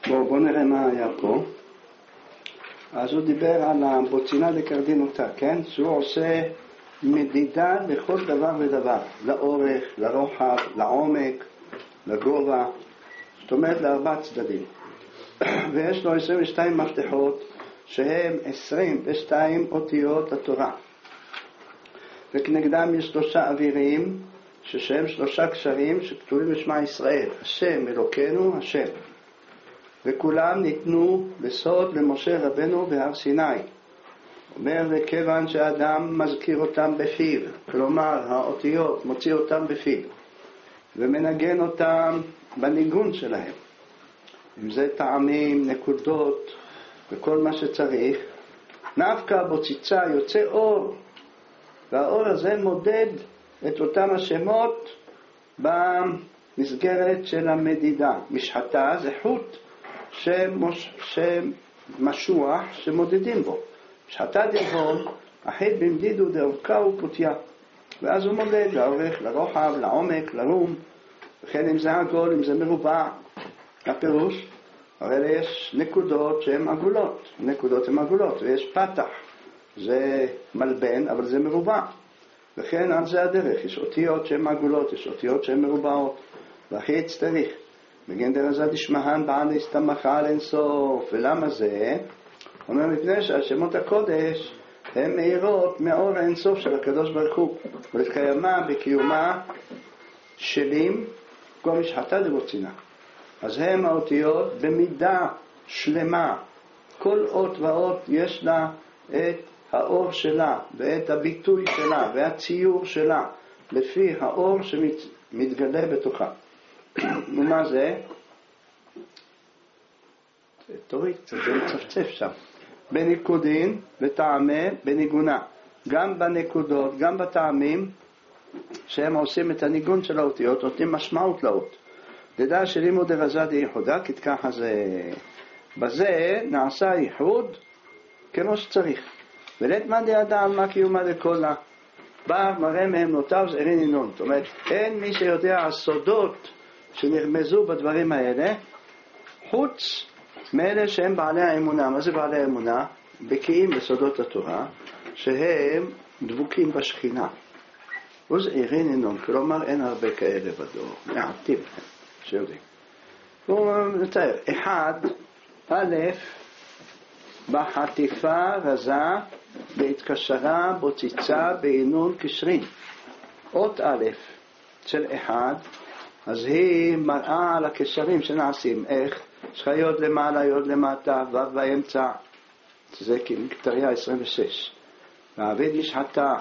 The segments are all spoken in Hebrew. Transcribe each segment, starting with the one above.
בואו נראה מה היה פה. אז הוא דיבר על הבוצינה דקרדינותא, כן? שהוא עושה מדידה לכל דבר ודבר, לאורך, לרוחב, לעומק, לגובה, זאת אומרת לארבע צדדים. ויש לו 22 מפתחות שהם 22 אותיות התורה, וכנגדם יש 3 אווירים שהם 3 קשרים שכתובים בשמע ישראל, השם אלוקינו השם, וכולם ניתנו בסוד למשה רבנו בהר סיני. אומר, וכיוון שאדם מזכיר אותם בפיו, כלומר האותיות מוציא אותם בפיו ומנגן אותם בניגון שלהם, אם זה טעמים, נקודות וכל מה שצריך, נפקא בוציצה יוצא אור, והאור הזה מודד את אותם השמות במסגרת של המדידה. משחטה זה חוט שמשוח שמודדים בו. משחטה דבון, החית במדידו דאורכה ופותיה, ואז הוא מודד לאורך, לרוחב, לעומק, לרום, וכן אם זה עגול, אם זה מרובע. הפירוש, הרי יש נקודות שהן עגולות, נקודות הן עגולות, ויש פתח, זה מלבן, אבל זה מרובע, וכן על זה הדרך, יש אותיות שהן עגולות, יש אותיות שהן מרובעות, והכי צריך, בגנדר הזה דשמהן בעל הסתמכה על אינסוף. ולמה זה? אומר, מפני שהשמות הקודש הן מאירות מאור האינסוף של הקדוש ברוך הוא, ולקיימה בקיומה שלים כל משחטה דבוצינה. אז הם האותיות במידה שלמה, כל אות ואות יש לה את האור שלה ואת הביטוי שלה והציור שלה לפי האור שמתגלה בתוכה. ומה זה? תוריד, זה מצפצף שם. בניקודין וטעמי בניגונה, גם בנקודות, גם בטעמים שהם עושים את הניגון של האותיות, נותנים משמעות לאות. דדע שלימוד דרזה דייחודה, כתככה זה, בזה נעשה ייחוד כמו שצריך. ולתמן דיידע על מה קיומה דקולה, בא מראה מהם נותיו זעירין אינון. זאת אומרת, אין מי שיודע הסודות שנרמזו בדברים האלה, חוץ מאלה שהם בעלי האמונה. מה זה בעלי האמונה? בקיאים בסודות התורה, שהם דבוקים בשכינה. וזעירין אינון, כלומר אין הרבה כאלה בדור, מעטים שיודעים. הוא מתאר, 1, א', בחטיפה רזה בהתקשרה בוציצה בעינון קשרין. אות א' של 1, אז היא מראה על הקשרים שנעשים. איך? יש יוד למעלה, יוד למטה, ו' באמצע, זה כתריה 26. והעביד משחטה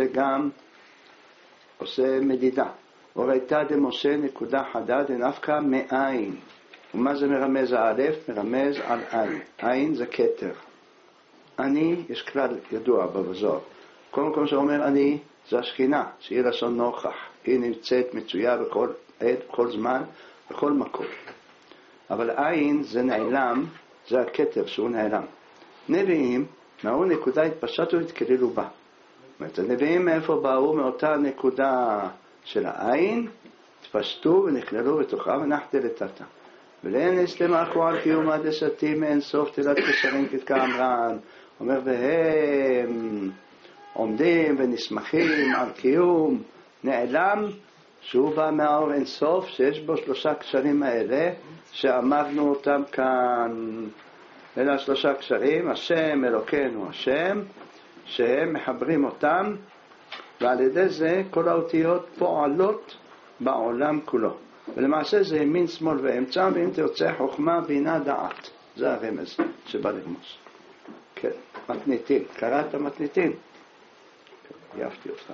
עושה מדידה. וראיתה דמשה נקודה חדה דנפקה מאין. ומה זה מרמז? האלף מרמז על עין. עין זה כתר. אני, יש כלל ידוע בבזור, כל מקום שאומר אני זה השכינה, שהיא לשון נוכח, היא נמצאת מצויה בכל עת, בכל זמן, בכל מקום. אבל עין זה נעלם, זה הכתר שהוא נעלם. נביאים מהו נקודה התפשטו והתקללו בה. זאת אומרת, הנביאים מאיפה באו? מאותה נקודה של העין, התפשטו ונכללו בתוכה ונחתה לטאטה. ולאין הסתמכו על קיום הדסתי מאין סוף תלת קשרים כתקאמרן. אומר, והם עומדים ונסמכים על קיום נעלם שהוא בא מהאור אין סוף, שיש בו 3 קשרים האלה שעמדנו אותם כאן. אלה 3 קשרים, השם אלוקינו השם, שהם מחברים אותם, ועל ידי זה כל האותיות פועלות בעולם כולו. ולמעשה זה ימין, שמאל ואמצע, ואם תרצה חוכמה, בינה, דעת. זה הרמז שבא לרמוז. כן, מתניתים. קראת מתניתים? כן, יפתי אותך.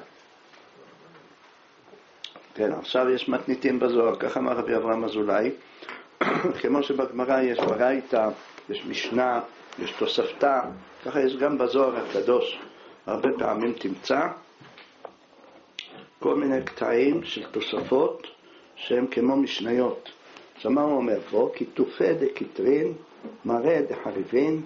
כן, עכשיו יש מתניתים בזוהר, ככה אמר רבי אברהם אזולאי. כמו שבגמרא יש ברייתא, יש משנה, יש תוספתא, ככה יש גם בזוהר הקדוש. הרבה פעמים תמצא כל מיני קטעים של תוספות שהם כמו משניות. אז מה הוא אומר פה? כיתופי דקטרין, מראה דחריבין,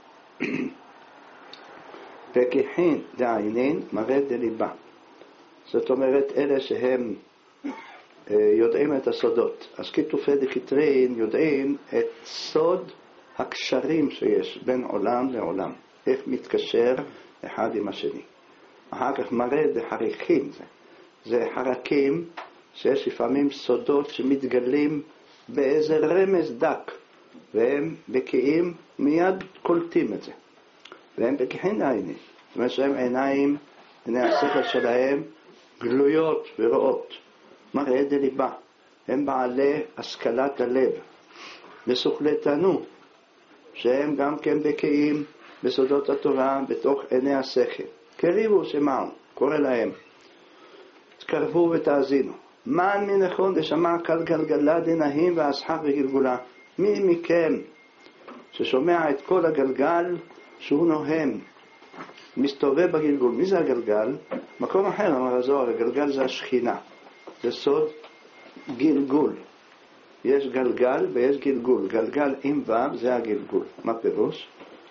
פקיחין דעינין, מראה דליבה. זאת אומרת, אלה שהם יודעים את הסודות. אז כתופי דקטרין יודעים את סוד הקשרים שיש בין עולם לעולם. איך מתקשר אחד עם השני. אחר כך מראה דחריכים. זה חרקים שיש לפעמים סודות שמתגלים באיזה רמז דק. והם בקיאים מיד קולטים את זה. והם בקיחין עינים. זאת אומרת שהם עיניים, עיני השכל שלהם גלויות ורואות. מראה דליבה. הם בעלי השכלת הלב. מסוכלתנו. שהם גם כן בקיאים בסודות התורה בתוך עיני השכל. קריבו שמעו, קורא להם. תקרבו ותאזינו. מן מנכון דשמע קל גלגלה דנהים והשחק וגלגולה. מי מכם ששומע את כל הגלגל שהוא נוהם, מסתובב בגלגול. מי זה הגלגל? מקום אחר, אמר הזוהר, הגלגל זה השכינה. זה סוד גלגול. יש גלגל ויש גלגול. גלגל עם ו' זה הגלגול. מה פירוש?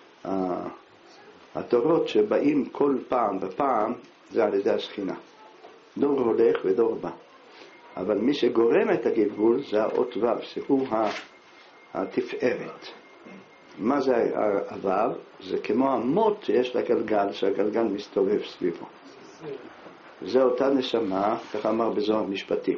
התורות שבאים כל פעם בפעם זה על ידי השכינה. דור הולך ודור בא. אבל מי שגורם את הגלגול זה האות ו' שהוא התפארת. מה זה הו'? זה כמו המוט שיש לגלגל, שהגלגל מסתובב סביבו. זה אותה נשמה, כך אמר בזוהר משפטים.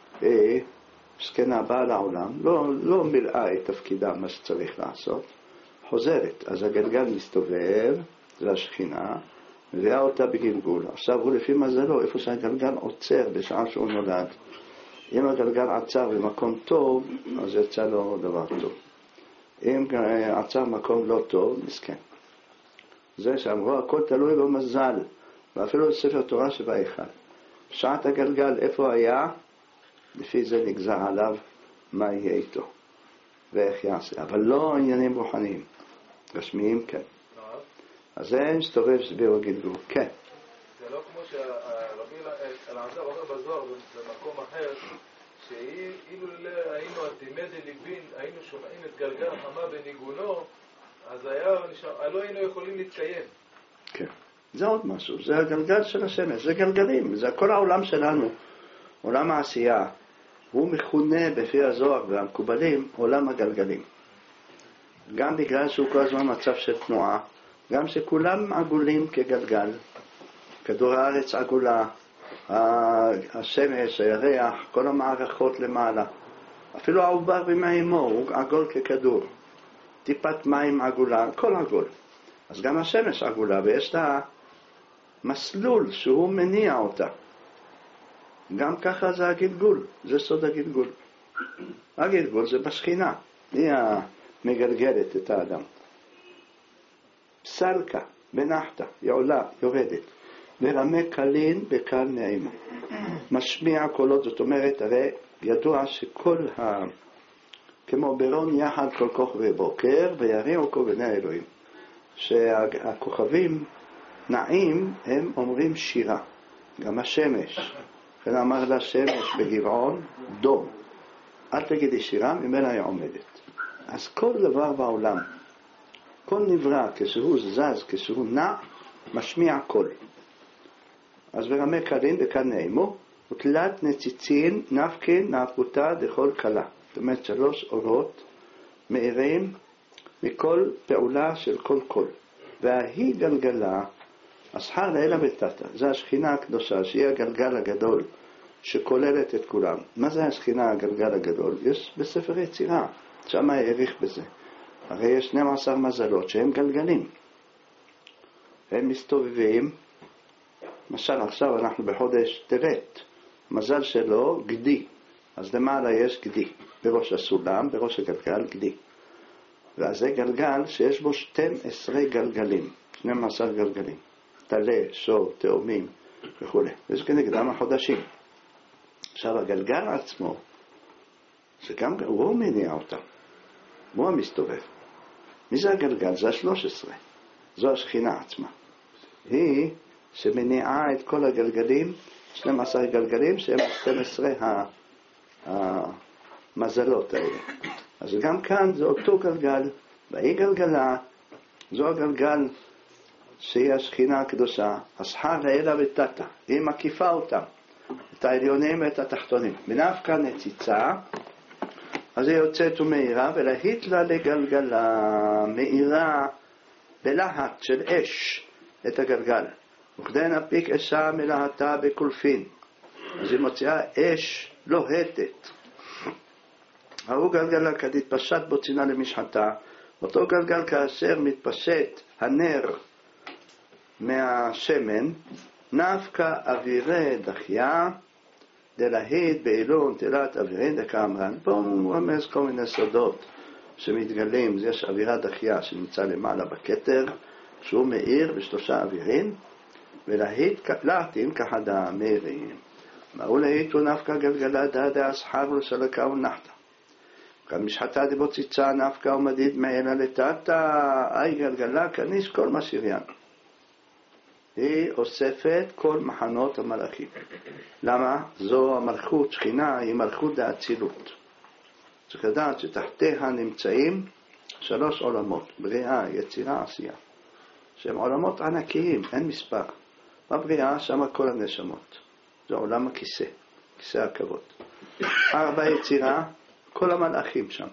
זקנה באה לעולם, לא מילאה את תפקידה מה שצריך לעשות, חוזרת. אז הגלגל מסתובב, זה השכינה, מביאה אותה בגלגול. עכשיו הוא לפי מזלו, איפה שהגלגל עוצר בשעה שהוא נולד. אם הגלגל עצר במקום טוב, אז יצא לו דבר טוב. אם עצר במקום לא טוב, מסכן. זה שאמרו, הכל תלוי במזל, ואפילו בספר תורה שבהיכל. שעת הגלגל איפה היה, לפי זה נגזר עליו מה יהיה איתו ואיך יעשה. אבל לא עניינים רוחניים, גשמיים כן. אז זה מסתובב סביב הגלגול, כן. זה לא כמו שהרבי אלעזר אומר בזוהר במקום אחר, שאילו היינו עתימי דליבין, היינו שומעים את גלגל החמה בניגונו, אז לא היינו יכולים להתקיים. כן, זה עוד משהו, זה הגלגל של השמש, זה גלגלים, זה כל העולם שלנו, עולם העשייה, הוא מכונה בפי הזוהר והמקובלים עולם הגלגלים. גם בגלל שהוא כל הזמן מצב של תנועה, גם שכולם עגולים כגלגל, כדור הארץ עגולה, השמש, הירח, כל המערכות למעלה. אפילו העובר במאימו הוא עגול ככדור. טיפת מים עגולה, כל עגול. אז גם השמש עגולה, ויש לה מסלול שהוא מניע אותה. גם ככה זה הגלגול, זה סוד הגלגול. הגלגול זה בשכינה, היא המגלגלת את האדם. סלקה, בנחתה, היא עולה, יורדת. ורמה קלין בקל נעימה. משמיע קולות, זאת אומרת, הרי ידוע שכל כמו ברון יחד כל כוכבי בוקר, ויריעו כל בני האלוהים. שהכוכבים נעים, הם אומרים שירה. גם השמש. לכן אמר לה שמש בגבעון, דום. אל תגידי שירה, ממנה היא עומדת. אז כל דבר בעולם, כל נברא, כשהוא זז, כשהוא נע, משמיע קול. אז ברמה קלין בקל נעימו, ותלת נציצין נפקין נפקותה דכל קלה. זאת אומרת 3 אורות מאירים מכל פעולה של כל קול. והיא גלגלה, השחר לאלה בתתה. זה השכינה הקדושה, שהיא הגלגל הגדול, שכוללת את כולם. מה זה השכינה הגלגל הגדול? יש בספר יצירה, שם העריך בזה. הרי יש 12 מזלות שהם גלגלים. הם מסתובבים, למשל עכשיו אנחנו בחודש טבת, מזל שלו גדי, אז למעלה יש גדי, בראש הסולם, בראש הגלגל גדי. ואז זה גלגל שיש בו 12 גלגלים, 12 גלגלים, תלה, שור, תאומים וכו'. וזה כנגדם החודשים. עכשיו הגלגל עצמו, זה גם, הוא מניע אותם, הוא המסתובב. מי זה הגלגל? זה 13, זו השכינה עצמה. היא שמניעה את כל הגלגלים, 12 גלגלים שהם 12 המזלות האלה. אז גם כאן זה אותו גלגל, והיא גלגלה, זו הגלגל שהיא השכינה הקדושה, השחר לאלה ותתה, היא מקיפה אותם. את העליונים ואת התחתונים. מנפקא נציצה, אז היא יוצאת ומאירה, ולהית לה לגלגלה, מאירה בלהט של אש את הגלגל. וכדי נפיק אשה מלהטה בקולפין. אז היא מוציאה אש לוהטת. ההוא גלגלה כדתפשט בו צינה למשחתה, אותו גלגל כאשר מתפשט הנר מהשמן, נפקא אווירי דחיה, דלהית בעילון תלת אווירין דקאמרן. פה הוא רמז כל מיני סודות שמתגלים. יש אווירה דחיה שנמצא למעלה בכתר, שהוא מאיר בשלושה אווירין, ולהיטים כחדה מאירים. מהו להיטו נפקא גלגלה דדה אסחר ולסלקה ונחתה. כאן משחתה דבו ציצה נפקא ומדיד מעלה לטאטה, אי גלגלה כניס כל מסיריין. היא אוספת כל מחנות המלאכים. למה? זו המלכות, שכינה היא מלכות דאצילות. צריך לדעת שתחתיה נמצאים 3 עולמות, בריאה, יצירה, עשייה. שהם עולמות ענקיים, אין מספר. בבריאה שם כל הנשמות. זה עולם הכיסא, כיסא הכבוד. 4 יצירה, כל המלאכים שם.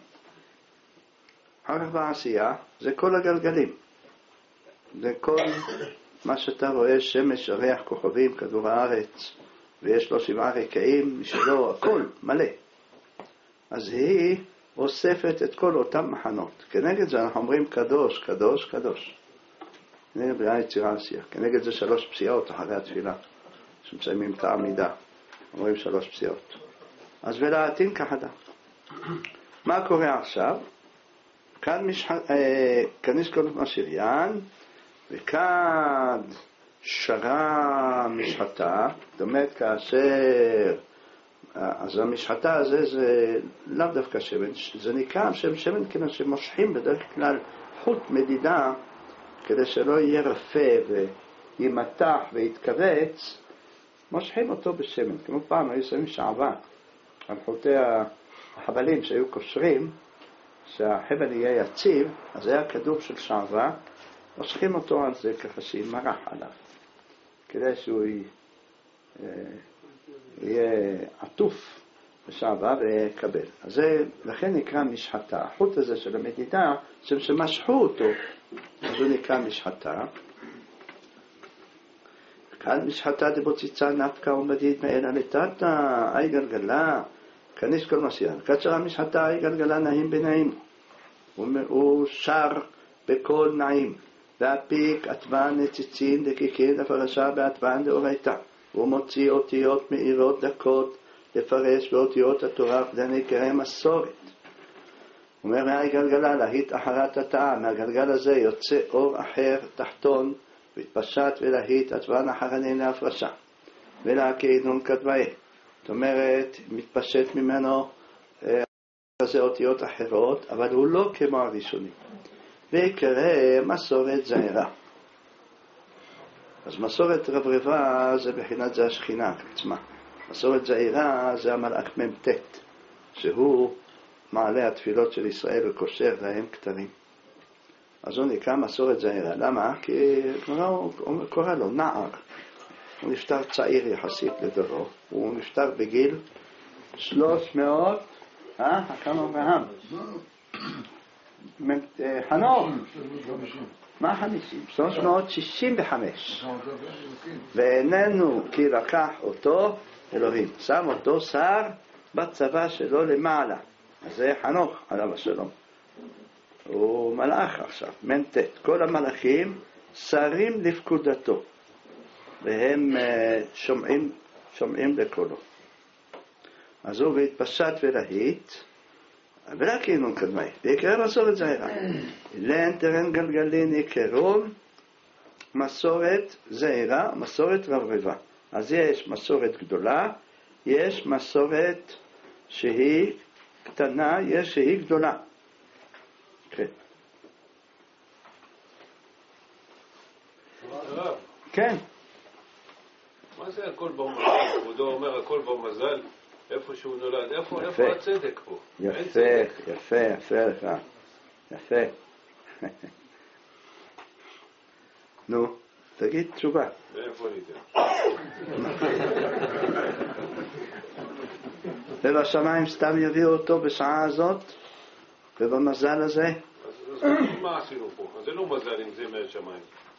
4 עשייה, זה כל הגלגלים. זה כל מה שאתה רואה, שמש, ירח, כוכבים, כדור הארץ, ויש לו 7 רקעים, משלו, הכל מלא. אז היא אוספת את כל אותם מחנות. כנגד זה אנחנו אומרים קדוש, קדוש, קדוש. כנגד בריאה יצירה עשייה. כנגד זה 3 פסיעות אחרי התפילה, שמסיימים את העמידה. אומרים 3 פסיעות. אז ולהטין כחדה. מה קורה עכשיו? כאן כניס כל מסיריין, וכאן שרה משחתה, זאת אומרת כאשר, אז המשחתה הזה זה לאו דווקא שמן, זה נקרא שמן כיוון שמושכים בדרך כלל חוט מדידה, כדי שלא יהיה רפה וימתח ויתכווץ, מושכים אותו בשמן. כמו פעם היו שמים שעבה על חוטי החבלים שהיו קושרים, שהחבל יהיה יציב, אז היה כדור של שעבה, מושכים אותו על זה ככה שימרח עליו, כדי שהוא יהיה עטוף בשעבה ויקבל. אז זה לכן נקרא משחתה. החוט הזה של המדידה, שמשכו אותו, אז הוא נקרא משחתה. כאן משחתה דבוציצה נפקא ומדיד מעלה לטאטה, אי גלגלה, כניס כל מסיריין. כאשר המשחתה אי גלגלה נעים בנעים. הוא שר בכל נעים. והפיק עטבן נציצין דקיקין לפרשה בעטבן דאורייתא. הוא מוציא אותיות מאירות דקות לפרש באותיות התורה כדי נקרא מסורת. הוא אומר מהי גלגלה להיט אחרת הטעה. מהגלגל הזה יוצא אור אחר תחתון והתפשט ולהיט עטבן אחרני להפרשה ולהקינון כדבעי. זאת אומרת מתפשט ממנו זה אותיות אחרות, אבל הוא לא כמו הראשונים. ויקרא מסורת זעירה. אז מסורת רברבה זה בחינת זה השכינה עצמה. מסורת זעירה זה המלאך מ"ט, שהוא מעלה התפילות של ישראל וקושר להם כתרים. אז הוא נקרא מסורת זעירה. למה? כי הוא קורא לו נער. הוא נפטר צעיר יחסית לדורו. הוא נפטר בגיל 300, כמה אברהם? חנוך, מה 50? 365. ואיננו כי לקח אותו אלוהים, שם אותו שר בצבא שלו למעלה. אז זה חנוך עליו השלום. הוא מלאך עכשיו, מ"ט. כל המלאכים שרים לפקודתו, והם שומעים לקולו. אז הוא והתפשט ולהיט, ולהקינון קדמי, ויקרא מסורת זעירה. אילן תרן גלגלין יקרון מסורת זעירה, מסורת רברבה. אז יש מסורת גדולה, יש מסורת שהיא קטנה, יש שהיא גדולה. כן. כן. מה זה הכל במזל? כבודו אומר הכל במזל, איפה שהוא נולד, איפה הצדק פה? יפה לך. יפה. נו. תגיד תשובה. מאיפה ניתן? ובשמיים סתם יביאו אותו בשעה הזאת? ובמזל הזה? אז מה עשינו פה? אז זה לא מזל אם זה מהשמיים.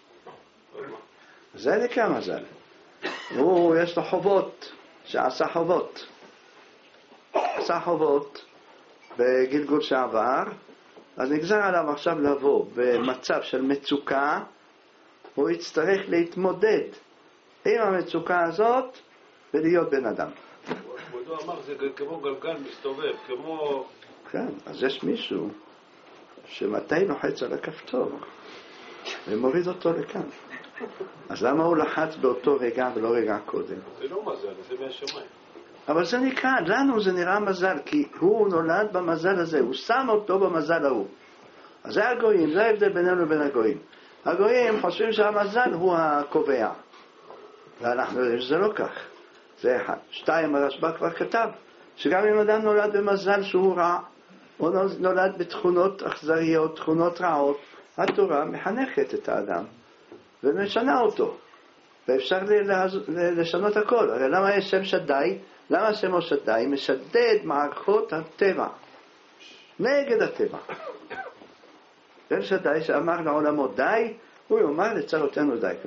זה נקרא מזל. הוא יש לו חובות, שעשה חובות. עשה חובות בגלגול שעבר, אז נגזר עליו עכשיו לבוא במצב של מצוקה, הוא יצטרך להתמודד עם המצוקה הזאת ולהיות בן אדם. כבודו אמר זה כמו גלגל מסתובב, כמו... כן, אז יש מישהו שמתי לוחץ על הכפתור ומוריד אותו לכאן. אז למה הוא לחץ באותו רגע ולא רגע קודם? זה לא מזל, זה מהשמיים. אבל זה נקרא, לנו זה נראה מזל, כי הוא נולד במזל הזה, הוא שם אותו במזל ההוא. אז זה הגויים, זה ההבדל בינינו לבין הגויים. הגויים חושבים שהמזל הוא הקובע, ואנחנו יודעים שזה לא כך. זה אחד. 2, הרשב"א כבר כתב, שגם אם אדם נולד במזל שהוא רע, או נולד בתכונות אכזריות, תכונות רעות, התורה מחנכת את האדם ומשנה אותו, ואפשר לשנות הכל. הרי למה יש שם שדי? למה שמו שדי? משדד מערכות הטבע נגד הטבע. שם שדי שאמר לעולמו די, הוא יאמר לצרותינו די.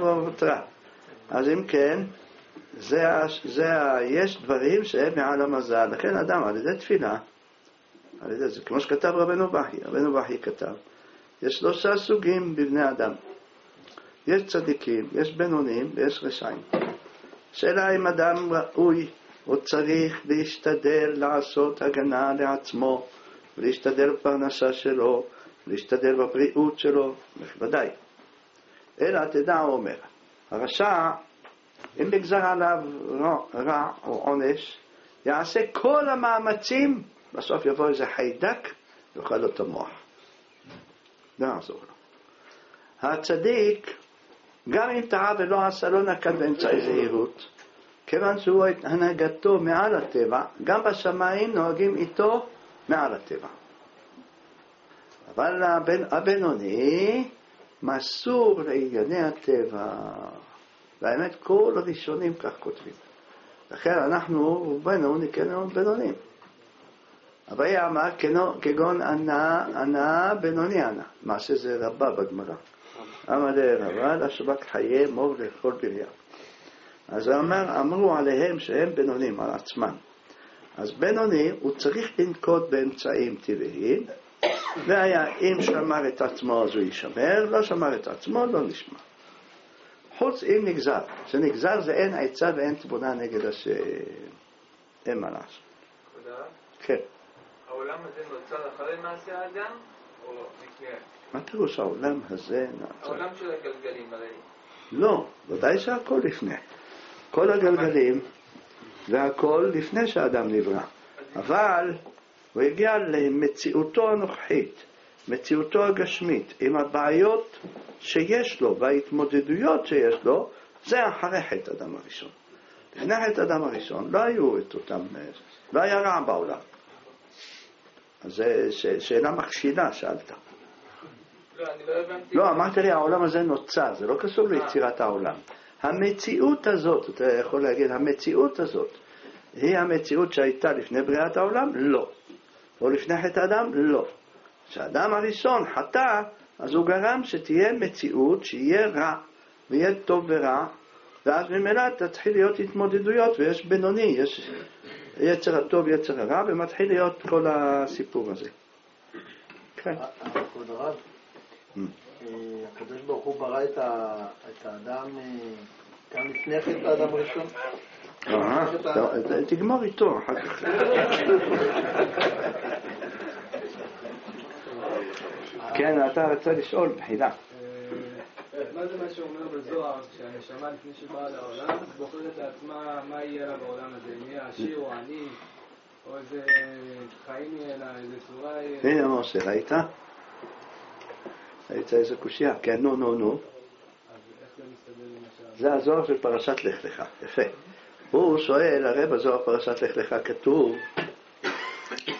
אז אם כן, יש דברים שהם מעל המזל. לכן אדם על ידי תפילה, על ידי זה, כמו שכתב רבנו בכי כתב, יש 3 סוגים בבני אדם. יש צדיקים, יש בינונים ויש רשעים. שאלה אם אדם ראוי או צריך להשתדל לעשות הגנה לעצמו, ולהשתדל בפרנסה שלו, ולהשתדל בבריאות שלו, ודאי. אלא תדע הוא אומר, הרשע, אם נגזר עליו רע או עונש, יעשה כל המאמצים, בסוף יבוא איזה חיידק ויאכל אותו מוח. לא יעזור לו. הצדיק, גם אם טעה ולא עשה, לא נקט באמצעי זהירות, כיוון שהוא הנהגתו מעל הטבע, גם בשמיים נוהגים איתו מעל הטבע. אבל הבינוני מסור לענייני הטבע. והאמת כל הראשונים כך כותבים. לכן אנחנו בינונים. אבל אמר כגון ענה בינוני ענה. מה שזה רבה בגמרא. אמר לרבה לשבק חיי מור לכל בריה. אז אמרו עליהם שהם בינונים על עצמם. אז בינוני הוא צריך לנקוט באמצעים טבעיים, והיה אם שמר את עצמו אז הוא ישמר, לא שמר את עצמו לא נשמר. חוץ אם נגזר, שנגזר זה אין עצה ואין תבונה נגד השם, אין מה לעשות. תודה. כן. העולם הזה נוצר אחרי מעשה האדם או לפני? מה פירוש העולם הזה נוצר? העולם של הגלגלים הרי. לא, ודאי שהכל לפני. כל הגלגלים והכל לפני שהאדם נברא. אבל הוא הגיע למציאותו הנוכחית, מציאותו הגשמית, עם הבעיות שיש לו וההתמודדויות שיש לו, זה אחרי חטא אדם הראשון. לפני חטא אדם הראשון לא היו את אותם, לא היה רע בעולם. אז זה שאלה מכשילה שאלת. לא, אני לא הבנתי. לא, אמרתי לי, העולם הזה נוצר, זה לא קשור ליצירת העולם. המציאות הזאת, אתה יכול להגיד, המציאות הזאת, היא המציאות שהייתה לפני בריאת העולם? לא. או לפני חטא אדם? לא. כשאדם הראשון חטא, אז הוא גרם שתהיה מציאות שיהיה רע, ויהיה טוב ורע, ואז ממילא תתחיל להיות התמודדויות, ויש בינוני, יש יצר הטוב, יצר הרע, ומתחיל להיות כל הסיפור הזה. כן. כבוד הרב, הקדוש ברוך הוא ברא את האדם גם לפני חטא האדם הראשון. תגמור איתו אחר כך. כן, אתה רוצה לשאול בחילה. מה זה מה שאומר בזוהר, שהנשמה לפני שבאה לעולם בוחרת לעצמה מה יהיה לה בעולם הזה, אם יהיה עשיר או עני, או איזה חיים יהיה לה, איזה צורה יהיה. הנה משה, ראית? ראית איזה קושיה? כן, נו. אז איך זה מסתדר למשל? זה הזוהר של פרשת לך לך, יפה. הוא שואל, הרי בזוהר פרשת לך לך כתוב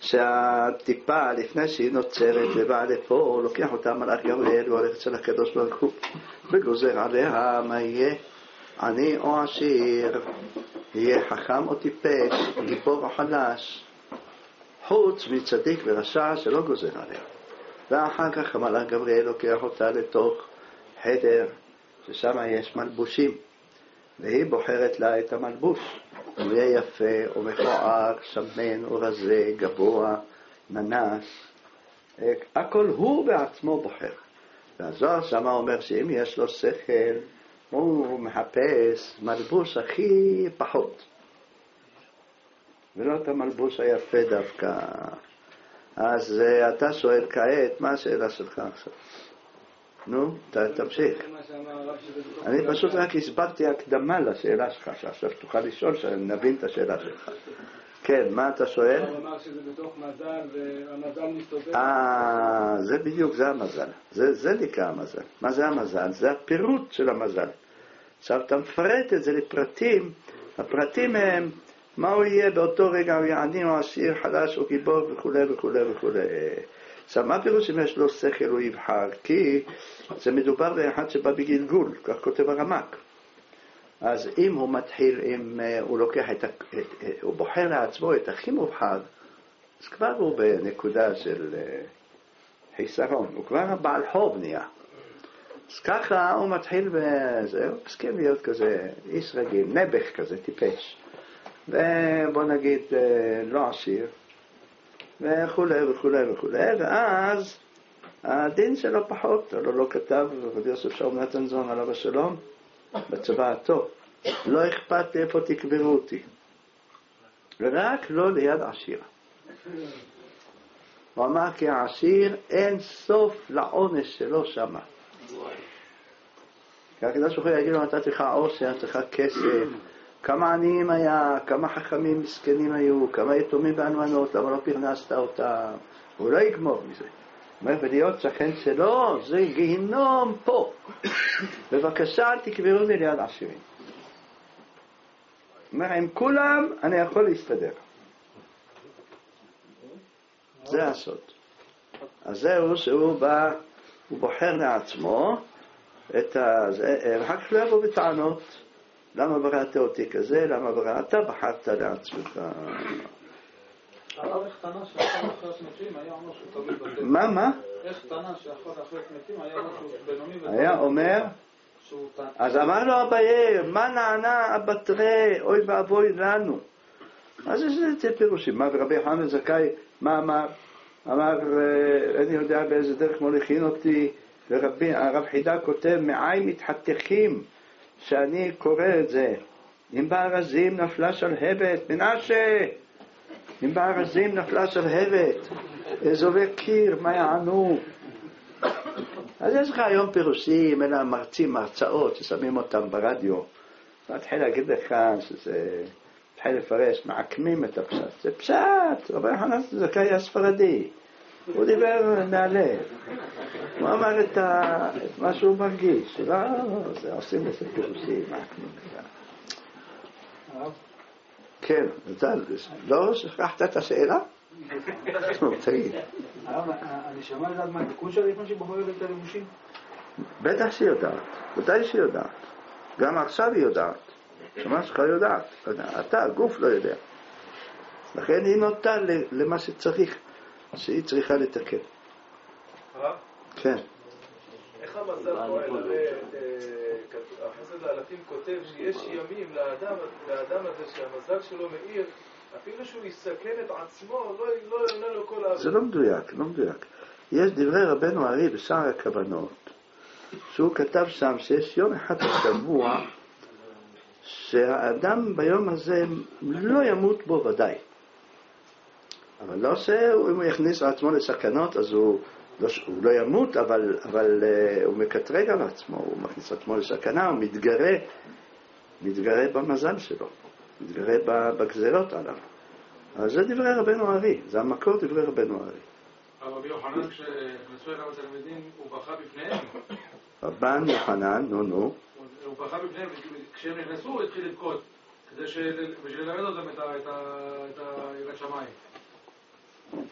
שהטיפה לפני שהיא נוצרת ובאה לפה, לוקח אותה מלאך גבריאל והולך אצל הקדוש ברוך הוא וגוזר עליה מה יהיה, עני או עשיר, יהיה חכם או טיפש, גיבור או חלש, חוץ מצדיק ורשע שלא גוזר עליה. ואחר כך המלאך גבריאל לוקח אותה לתוך חדר ששם יש מלבושים, והיא בוחרת לה את המלבוש, הוא יהיה יפה או מכוער, שמן או רזה, גבוה, מנס, הכל הוא בעצמו בוחר. והזוהר שמה אומר שאם יש לו שכל הוא מחפש מלבוש הכי פחות ולא את המלבוש היפה דווקא. אז אתה שואל כעת, מה השאלה שלך עכשיו? נו, תמשיך. אני פשוט רק הסברתי הקדמה לשאלה שלך, שעכשיו תוכל לשאול שנבין את השאלה שלך. כן, מה אתה שואל? הוא אמר שזה בתוך מזל והמזל מסתובב. זה בדיוק, זה המזל. זה נקרא המזל. מה זה המזל? זה הפירוט של המזל. עכשיו אתה מפרט את זה לפרטים. הפרטים הם מה הוא יהיה באותו רגע, הוא יהיה עני או עשיר, חלש או גיבור וכו' וכו' וכו'. עכשיו מה פירוש אם יש לו שכל הוא יבחר? כי זה מדובר באחד שבא בגלגול, כך כותב הרמ"ק. אז אם הוא מתחיל, אם הוא לוקח הוא בוחר לעצמו את הכי מובחר, אז כבר הוא בנקודה של חיסרון, הוא כבר הבעל חוב נהיה. אז ככה הוא מתחיל בזה, הוא מסכים להיות כזה איש רגיל, נבח כזה, טיפש. ובוא נגיד לא עשיר, וכו' וכו' וכו'. ואז הדין שלו פחות, לא כתב רבי יוסף שאול נתנזון עליו השלום, בצוואתו, לא אכפת לי איפה תקברו אותי, ורק לא ליד עשיר. הוא אמר כי העשיר אין סוף לעונש שלו שמה. כי הקדוש ברוך הוא יגיד לו, נתתי לך עושר, נתתי לך כסף, כמה עניים היה, כמה חכמים מסכנים היו, כמה יתומים ואלמנות, למה לא פרנסת אותם? הוא לא יגמור מזה. אומר, ולהיות שכן שלו, זה גיהינום פה. בבקשה, אל תקברוני ליד עשירים. אומר, עם כולם אני יכול להסתדר. זה הסוד. אז זהו שהוא בא, הוא בוחר לעצמו את אחר כך לא יבוא בטענות. למה בראת אותי כזה? למה בראת? בחרת לעצמך. איך תנא שאכל אחרת מתים היה אומר שהוא תמיד בטבע. מה? איך תנא שאכל אחרת מתים היה אומר שהוא בינוני בטבע. היה אומר, אז אמר לו אביי, מה נענה אבטרי, אוי ואבוי לנו. אז זה פירושים. מה ורבי יוחנן זכאי, מה אמר? אמר, אני יודע באיזה דרך מוליכין אותי, והרב חידה כותב, מעי מתחתכים, שאני קורא את זה, אם בארזים נפלה שלהבת, מנשה, אם בארזים נפלה שלהבת, אזובי קיר, מה יענו? אז יש לך היום פירושים, אלה מרצים, הרצאות ששמים אותם ברדיו, מתחיל להגיד לך שזה, מתחיל לפרש, מעקמים את הפשט, זה פשט, רבי יוחנן זכאי הספרדי, הוא דיבר מהלב, הוא אמר את מה שהוא מרגיש, לא, זה עושים לזה פירושים, מעקמים כזה. כן, לא שכחת את השאלה? תגיד. אני שמע לדעת מה התיקון שלה לפני שהיא בוחרת את הלבושים? בטח שהיא יודעת, ודאי שהיא יודעת. גם עכשיו היא יודעת. שמע שלך יודעת. אתה, הגוף לא יודע. לכן היא נוטה למה שצריך, שהיא צריכה לתקן. כן. איך המזל פועל? הרי החסד האלפים כותב שיש ימים לאדם הזה שהמזל שלו מאיר, אפילו שהוא יסכן את עצמו, לא יונה לו כל העבודה. זה לא מדויק, לא מדויק. יש דברי רבנו ארי בשער הכוונות, שהוא כתב שם שיש יום אחד בשבוע שהאדם ביום הזה לא ימות בו ודאי. אבל לא שאם הוא יכניס עצמו לסכנות, אז הוא לא ימות, אבל הוא מקטרג על עצמו, הוא מכניס עצמו לסכנה, הוא מתגרה במזל שלו, מתגרה בגזרות עליו. אז זה דברי רבנו ארי, זה המקור דברי רבנו ארי. רבי יוחנן, כשנכנסו אליו התלמידים, הוא בכה בפניהם? רבן יוחנן, נו. הוא בכה בפניהם, כשהם נכנסו הוא התחיל לבכות, בשביל ללמד אותם את יראת שמיים.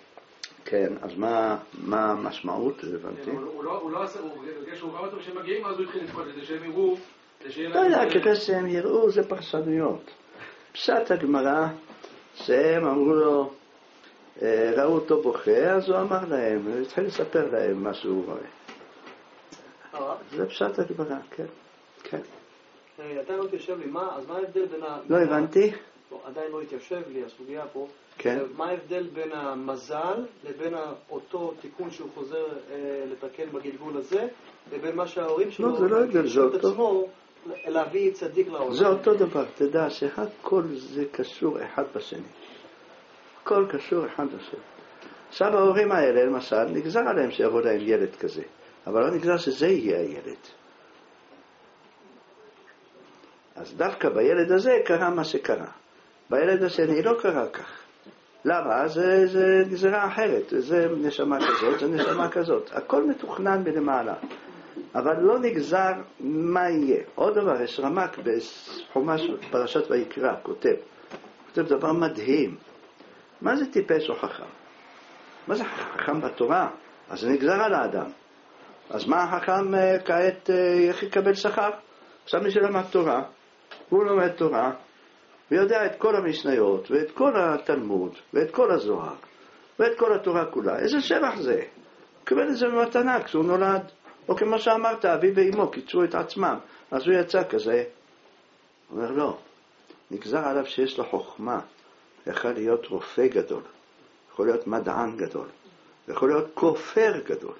כן, אז מה המשמעות? הבנתי. הוא לא עשה, כשהוא ראה אותם שהם מגיעים, אז הוא התחיל לבכות לזה שהם יראו, לא יודע, כדי שהם יראו זה פרשנויות. פשט הגמרא, שהם אמרו לו, ראו אותו בוכה, אז הוא אמר להם, הוא התחיל לספר להם מה שהוא רואה. זה פשט הגמרא, כן, כן. עדיין לא התיישב לי, אז מה ההבדל בין לא הבנתי? עדיין לא התיישב לי, הסוגיה פה. כן. מה ההבדל בין המזל לבין אותו תיקון שהוא חוזר לתקן בגלגול הזה, לבין מה שההורים שלו... לא, זה לא הבדל, זה אותו. להביא צדיק לעולם. זה אותו דבר, תדע שהכל זה קשור אחד בשני. הכל קשור אחד בשני. עכשיו ההורים האלה, למשל, נגזר עליהם שיבוא להם ילד כזה, אבל לא נגזר שזה יהיה הילד. אז דווקא בילד הזה קרה מה שקרה. בילד השני לא קרה כך. למה? זה גזרה אחרת. זה נשמה כזאת, זה נשמה כזאת. הכל מתוכנן מלמעלה. אבל לא נגזר מה יהיה. עוד דבר, יש רמק בחומש פרשת ויקרא, כותב דבר מדהים. מה זה טיפש או חכם? מה זה חכם בתורה? אז זה נגזר על האדם. אז מה החכם כעת איך יקבל שכר? עכשיו מי שלמד תורה, הוא לומד תורה, ויודע את כל המשניות, ואת כל התלמוד, ואת כל הזוהר, ואת כל התורה כולה. איזה שבח זה? קיבל את זה במתנה כשהוא נולד. או כמו שאמרת, אבי ואמו קיצרו את עצמם, אז הוא יצא כזה. הוא אומר, לא, נגזר עליו שיש לו חוכמה, יכול להיות רופא גדול, יכול להיות מדען גדול, יכול להיות כופר גדול.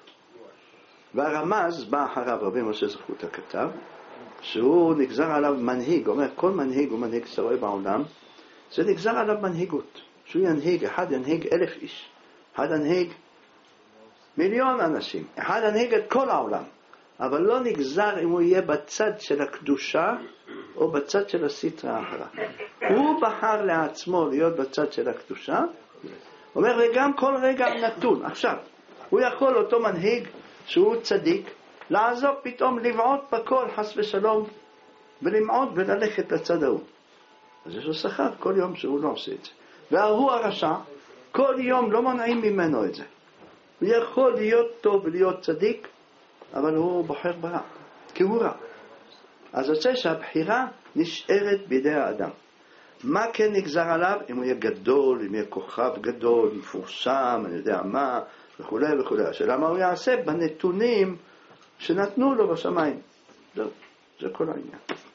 והרמז בא אחריו, רבי משה זכות הכתב, שהוא נגזר עליו מנהיג, אומר, כל מנהיג הוא מנהיג שרואה בעולם, זה נגזר עליו מנהיגות, שהוא ינהיג, אחד ינהיג 1,000 איש, אחד ינהיג 1,000,000 אנשים, אחד ינהיג את כל העולם, אבל לא נגזר אם הוא יהיה בצד של הקדושה או בצד של הסטרה האחרה. הוא בחר לעצמו להיות בצד של הקדושה, אומר, וגם כל רגע נתון. עכשיו, הוא יכול אותו מנהיג שהוא צדיק, לעזוב פתאום לבעוט בכל חס ושלום, ולמעוד וללכת לצד ההוא. אז יש לו שכר כל יום שהוא לא עושה את זה. והוא הרשע, כל יום לא מונעים ממנו את זה. הוא יכול להיות טוב ולהיות צדיק, אבל הוא בוחר ברע, כי הוא רע. אז יוצא שהבחירה נשארת בידי האדם. מה כן נגזר עליו? אם הוא יהיה גדול, אם יהיה כוכב גדול, מפורסם, אני יודע מה, וכו' וכו'. השאלה מה הוא יעשה בנתונים שנתנו לו בשמיים. זהו, זה כל העניין.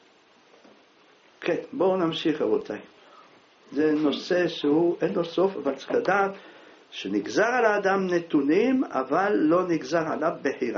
כן, בואו נמשיך רבותיי. זה נושא שהוא אין לו סוף, אבל צריך לדעת שנגזר על האדם נתונים, אבל לא נגזר עליו בחירה.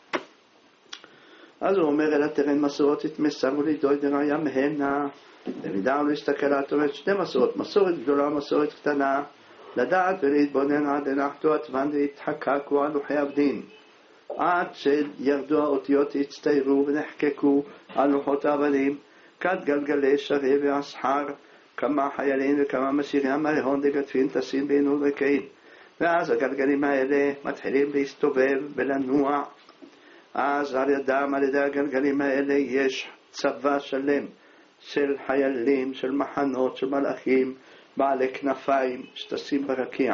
אז הוא אומר, אלא תרן מסורות התמסרו לידוי דרעיה מהנה, למידה ולהסתכל על התורת 2 מסורות, מסורת גדולה ומסורת קטנה, לדעת ולהתבונן עד הנחתו עצמן והתחקקו על לוחי הבדין, עד שירדו האותיות הצטיירו ונחקקו על לוחות האבנים, כד גלגלי שרי והסחר, כמה חיילים וכמה מסירים מההון דגדפין תסין בעינול וקין. ואז הגלגלים האלה מתחילים להסתובב ולנוע. אז על ידם, על ידי הגלגלים האלה יש צבא שלם של חיילים, של מחנות, של מלאכים, בעלי כנפיים שטסים ברקיע.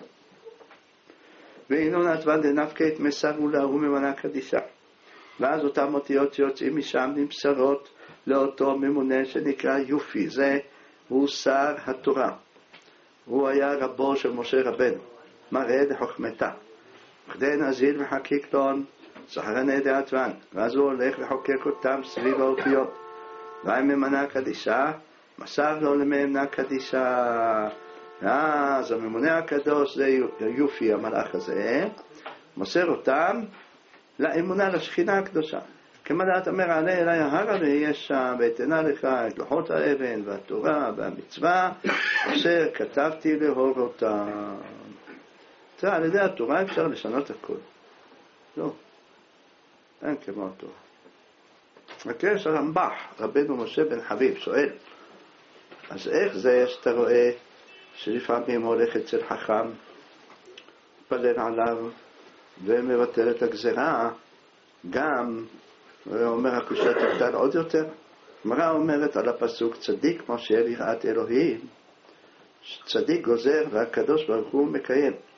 ואינון עצבן דנפקת מסרו להוא ממנה קדישה. ואז אותם אותיות שיוצאים משם נמסרות לאותו ממונה שנקרא יופי. זה הוא שר התורה. הוא היה רבו של משה רבנו, מראה דחוכמתה. וכדי נזיל וחקיק לון, סחרני דעתוון. ואז הוא הולך וחוקק אותם סביב האותיות. והם ממנה קדישה, מסר לו לממנה קדישה. אז הממונה הקדוש זה יופי, המלאך הזה, מוסר אותם לאמונה, לשכינה הקדושה. כמדעת אומר, עלה אליי ההרה ויש שם, ואתנה לך את לוחות האבן והתורה והמצווה, אשר כתבתי לאור אותם. על ידי התורה אפשר לשנות הכל. לא, אין כמו התורה. הקרש הרמב"ח, רבנו משה בן חביב, שואל, אז איך זה שאתה רואה שלפעמים הולך אצל חכם, פלל עליו ומבטל את הגזרה, גם, אומר הקושת תקטן עוד יותר, גמרא אומרת על הפסוק, צדיק משה ליראת אלוהים, צדיק גוזר והקדוש ברוך הוא מקיים.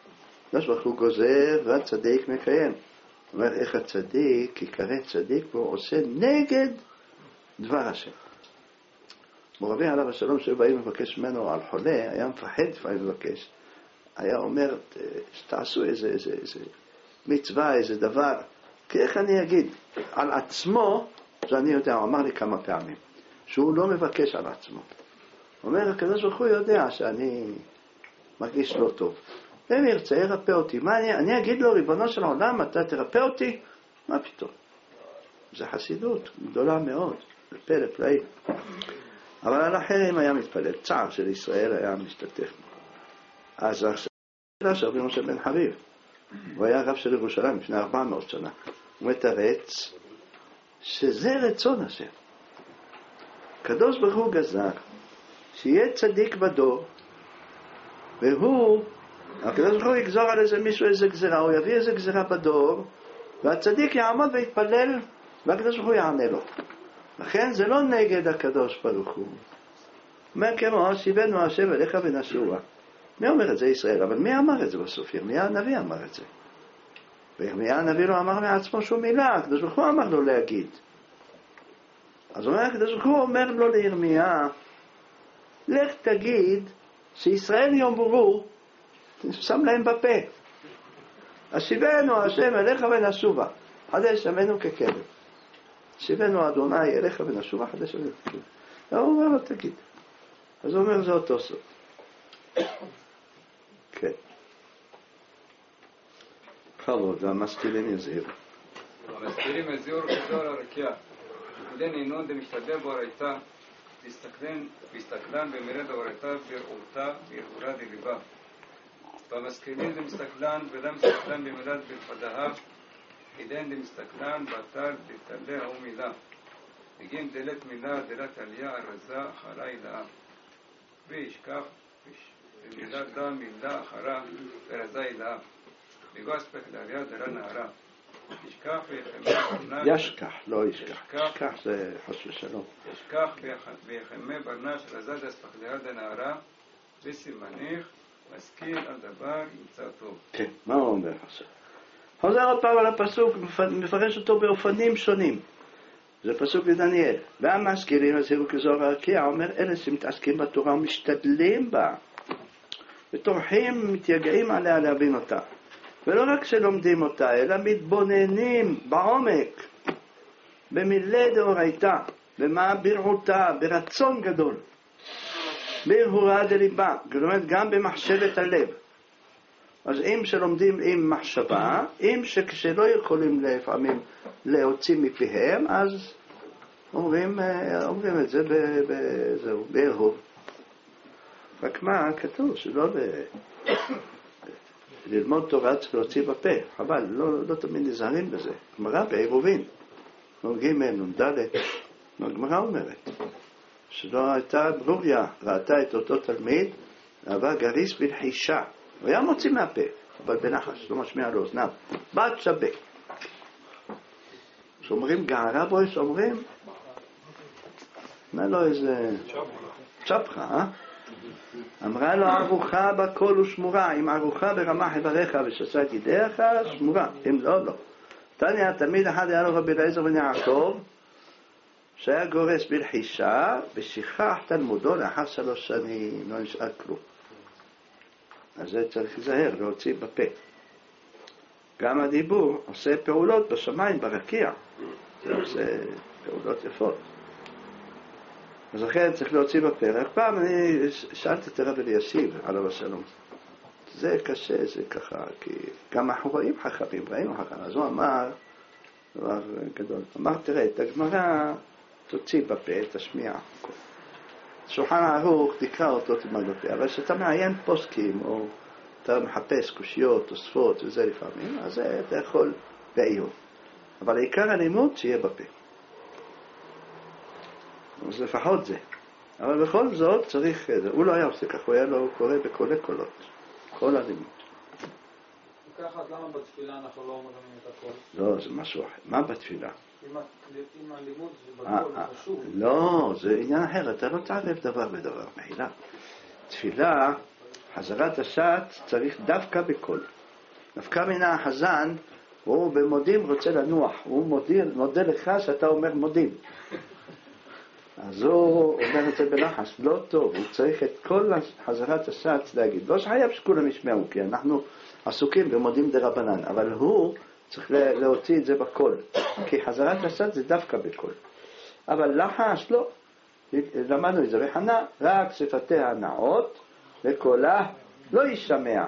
הקדוש ברוך הוא גוזר והצדיק מקיים. הוא אומר איך הצדיק יקרא צדיק והוא עושה נגד דבר השם. מורבי עליו השלום שבאים לבקש ממנו על חולה, היה מפחד לפעמים לבקש. היה אומר, תעשו איזה מצווה, איזה דבר. כי איך אני אגיד? על עצמו, שאני יודע, הוא אמר לי כמה פעמים, שהוא לא מבקש על עצמו. הוא אומר, הקדוש ברוך הוא יודע שאני מרגיש לא טוב. ואם ירצה, ירפא אותי. מה אני אגיד לו, ריבונו של העולם, אתה תרפא אותי? מה פתאום? זה חסידות גדולה מאוד, לפלא פלאים. אבל על אחרים היה מתפלל, צער של ישראל היה משתתף. אז השאלה של רבי משה בן חביב, הוא היה רב של ירושלים לפני 400 שנה. הוא מתרץ שזה רצון השם. הקדוש ברוך הוא גזר שיהיה צדיק בדור, והוא, הקדוש ברוך הוא יגזור על איזה מישהו איזה גזרה, הוא יביא איזה גזרה בדור, והצדיק יעמוד ויתפלל, והקדוש ברוך הוא יענה לו. לכן זה לא נגד הקדוש ברוך הוא. אומר כמו, שיבנו השם אליך ונשוע. מי אומר את זה? ישראל. אבל מי אמר את זה בסוף? ירמיה הנביא אמר את זה. וירמיה הנביא לא אמר מעצמו שום מילה, הקדוש ברוך הוא אמר לו להגיד. אז אומר הקדוש ברוך הוא אומר לו לירמיה, לך תגיד שישראל יאמרו, שם להם בפה, השיבנו השם אליך ונשובה, חדש ימינו ככלב. שיבנו אדוני אליך ונשובה, חדש ימינו ככלב. הוא אומר לו תגיד. אז הוא אומר זה אותו סוד. כן. בכבוד, והמשכילים יזהירו. המשכילים יזהירו כזוהר הרקיע. כדי נהנון דמשתדל בורייתא, והסתכלן במרד בורייתא ברעותה והרהורה דליבה. והמשכילים דמסתכלן ולא מסתכלן במילת בלפדהה, כדין דמסתכלן באתר דתלה ההוא מילה. וגם דלת מילה דלת עלייה הרזה אחרה הילאה. וישכח במילה דה מילה אחרה ורזה הילאה. בגו אספק לעלייה דלה נערה. ישכח ויחמא ברנש. ישכח, לא ישכח. ישכח זה חס ושלום. ישכח ויחמא ברנש רזה דאספק לעלייה דנערה. וסימניך משכיל על דבר ימצא טוב. כן, מה הוא אומר עכשיו? חוזר עוד פעם על הפסוק, מפרש אותו באופנים שונים. זה פסוק לדניאל. והמשכילים יזהירו כזוהר הרקיע, אומר אלה שמתעסקים בתורה ומשתדלים בה, וטורחים, מתייגעים עליה להבין אותה. ולא רק שלומדים אותה, אלא מתבוננים בעומק, במילי דאורייתא, במה ברעותה, ברצון גדול, בהרהורה דליבה, כלומר גם במחשבת הלב. אז אם שלומדים עם מחשבה, אם שכשלא יכולים לפעמים להוציא מפיהם, אז אומרים את זה בהרהור. רק מה, כתוב שלא ללמוד תורה צריך להוציא בפה, חבל, לא תמיד נזהרים בזה. גמרא בעירובין, נ"ג נ"ד, הגמרא אומרת שלא הייתה ברוריה, ראתה את אותו תלמיד, אהבה גריס בלחישה, הוא היה מוציא מהפה, אבל בנחש, לא משמיע לאוזניו, בת שווה. שאומרים גערה בו, שאומרים, מה לו איזה צ'פחה, אמרה לו ערוכה בכל ושמורה, אם ערוכה ברמה חבריך ושסת ידיך, שמורה, אם לא, לא. תניא, תמיד אחד היה לו רבי אליעזר בן יעקב, שהיה גורס בלחישה, ושכח תלמודו לאחר 3 שנים, לא נשאר כלום. אז זה צריך להיזהר, להוציא בפה. גם הדיבור עושה פעולות בשמיים, ברקיע. זה עושה פעולות יפות. אז לכן צריך להוציא בפה. רק פעם אני שאלתי את הרב אלישיב, עליו השלום. זה קשה, זה ככה, כי גם אנחנו רואים חכמים, ראינו חכמים. אז הוא אמר, דבר גדול, אמר, תראה, את הגמרא תוציא בפה, תשמיע. שולחן ערוך, תקרא אותו, תלמד בפה. אבל כשאתה מעיין פוסקים, או אתה מחפש קושיות, תוספות וזה לפעמים, אז אתה יכול בעיון. אבל עיקר הלימוד שיהיה בפה. אז לפחות זה. אבל בכל זאת צריך, הוא לא היה עושה כך, הוא היה לו קורא בקולי קולות. כל הלימוד. וככה, למה בתפילה אנחנו לא אומרים את הכל? לא, זה משהו אחר. מה בתפילה? אם הלימוד זה בכל, זה חשוב. לא, זה עניין אחר. אתה לא תערב דבר בדבר, מחילה. תפילה, חזרת השעת צריך דווקא בקול. דווקא מן החזן, הוא במודים רוצה לנוח, הוא מודה לך שאתה אומר מודים. אז הוא אומר את זה בלחש, לא טוב, הוא צריך את כל חזרת השץ להגיד. לא שחייב שכולם ישמעו, כי אנחנו עסוקים במודים דרבנן, אבל הוא צריך להוציא את זה בקול, כי חזרת השץ זה דווקא בקול. אבל לחש לא, למדנו את זה, וחנה רק שפתיה נאות וקולה לא יישמע.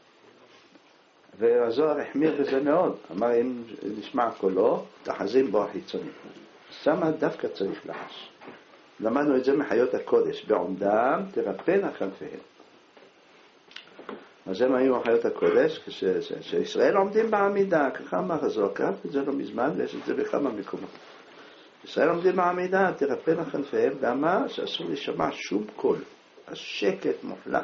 והזוהר החמיר בזה מאוד, אמר אם נשמע קולו תחזים בו החיצוני, שמה דווקא צריך לחש. למדנו את זה מחיות הקודש, בעומדם תרפנה כנפיהם. אז הם היו מחיות הקודש, כשישראל עומדים בעמידה, ככה אמר הזוהר, קראתי את זה לא מזמן, ויש את זה בכמה מקומות. ישראל עומדים בעמידה, תרפנה כנפיהם, למה? שאסור לשמע שום קול, השקט מוחלט.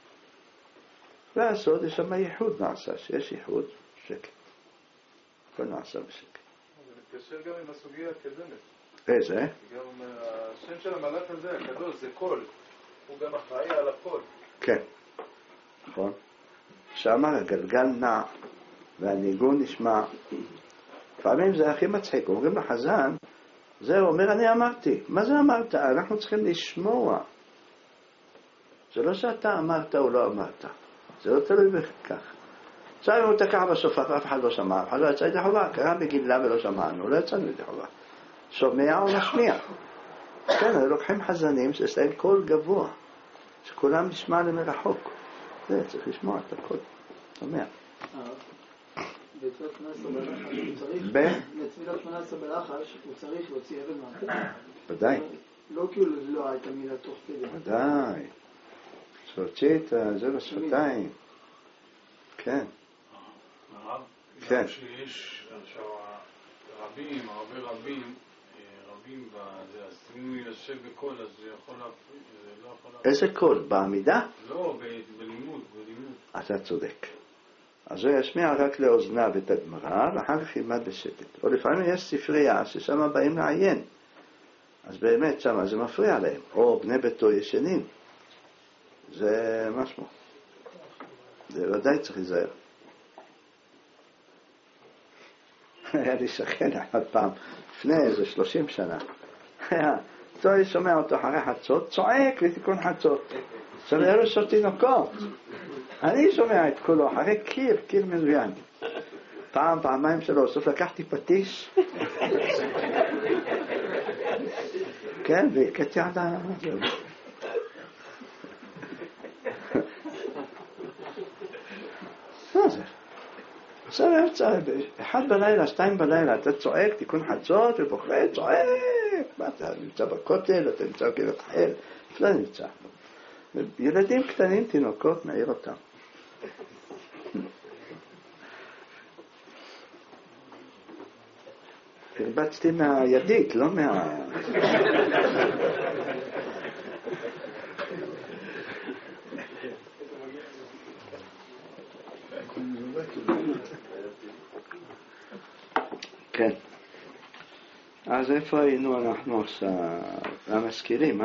והסוד יש שם ייחוד נעשה, שיש ייחוד, שקט. הכל נעשה בשקט. זה מתקשר גם עם הסוגיה הקדמת. איזה? גם השם של המלאך הזה, הקדוש, זה קול. הוא גם אחראי על הקול. כן, נכון. שאמר הגלגל נע והניגון נשמע. לפעמים זה הכי מצחיק. אומרים לחזן, זהו, אומר אני אמרתי. מה זה אמרת? אנחנו צריכים לשמוע. זה לא שאתה אמרת או לא אמרת. זה לא תלוי בכך. עכשיו אם הוא תקע בסופר ואף אחד לא שמע, אף אחד לא יצא ידי חובה, קרה בגילה ולא שמענו, לא יצאנו ידי חובה. שומע או משמיע. כן, לוקחים חזנים שיש להם קול גבוה, שכולם נשמע למרחוק. זה צריך לשמוע את הקול. שומע. בתפילת 18 בלחש הוא צריך להוציא אבן מהפה. ודאי. לא כאילו לא הייתה מילה תוך כדי. ודאי. להוציא את זה בשפתיים. כן. כן. שיש עכשיו רבים, הרבה רבים בזה, אז אם הוא יושב בקול, אז זה יכול להפריע, זה לא יכול להפריע. איזה קול? בעמידה? לא, בלימוד. אתה צודק. אז הוא ישמיע רק לאוזנה ואת הגמרא, ואחר כך ילמד בשקט. או לפעמים יש ספרייה ששם באים לעיין. אז באמת שם זה מפריע להם. או בני ביתו ישנים. זה משהו. זה ודאי צריך להיזהר. היה לי שכן אחד פעם, לפני איזה 30 שנה. אני שומע אותו אחרי חצות, צועק לתיקון חצות. צועק לו של תינוקות. אני שומע את כולו אחרי קיר מזוין. פעמיים שלו, סוף לקחתי פטיש. כן, והקטתי עד זה. מה זה? עכשיו אחד בלילה, 2 בלילה, אתה צועק, תיקון חצות, ובוכה, צועק. מה אתה נמצא בכותל, אתה נמצא בגבעת חייל? לא נמצא. ילדים קטנים, תינוקות, מעיר אותם. הרבצתי מהידית, לא מה... כן. אז איפה היינו אנחנו עכשיו? המזכירים,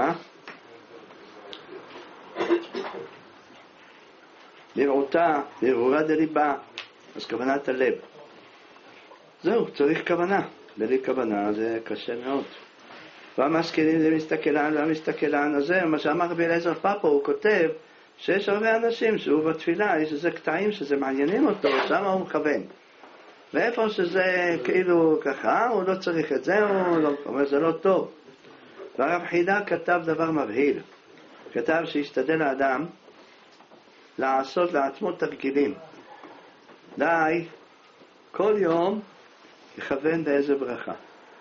לרעותה, לרעורה דליבה, אז כוונת הלב. זהו, צריך כוונה. בלי כוונה זה קשה מאוד. והמזכירים זה מסתכלן, והמסתכלן הזה, מה שאמר רבי אליעזר פאפו, הוא כותב שיש הרבה אנשים שהוא בתפילה, יש איזה קטעים שזה מעניינים אותו, שם הוא מכוון. ואיפה שזה כאילו ככה, הוא לא צריך את זה, הוא אומר זה לא טוב. והרב חידה כתב דבר מבהיל. כתב שישתדל האדם לעשות לעצמו תרגילים. די, כל יום יכוון באיזה ברכה.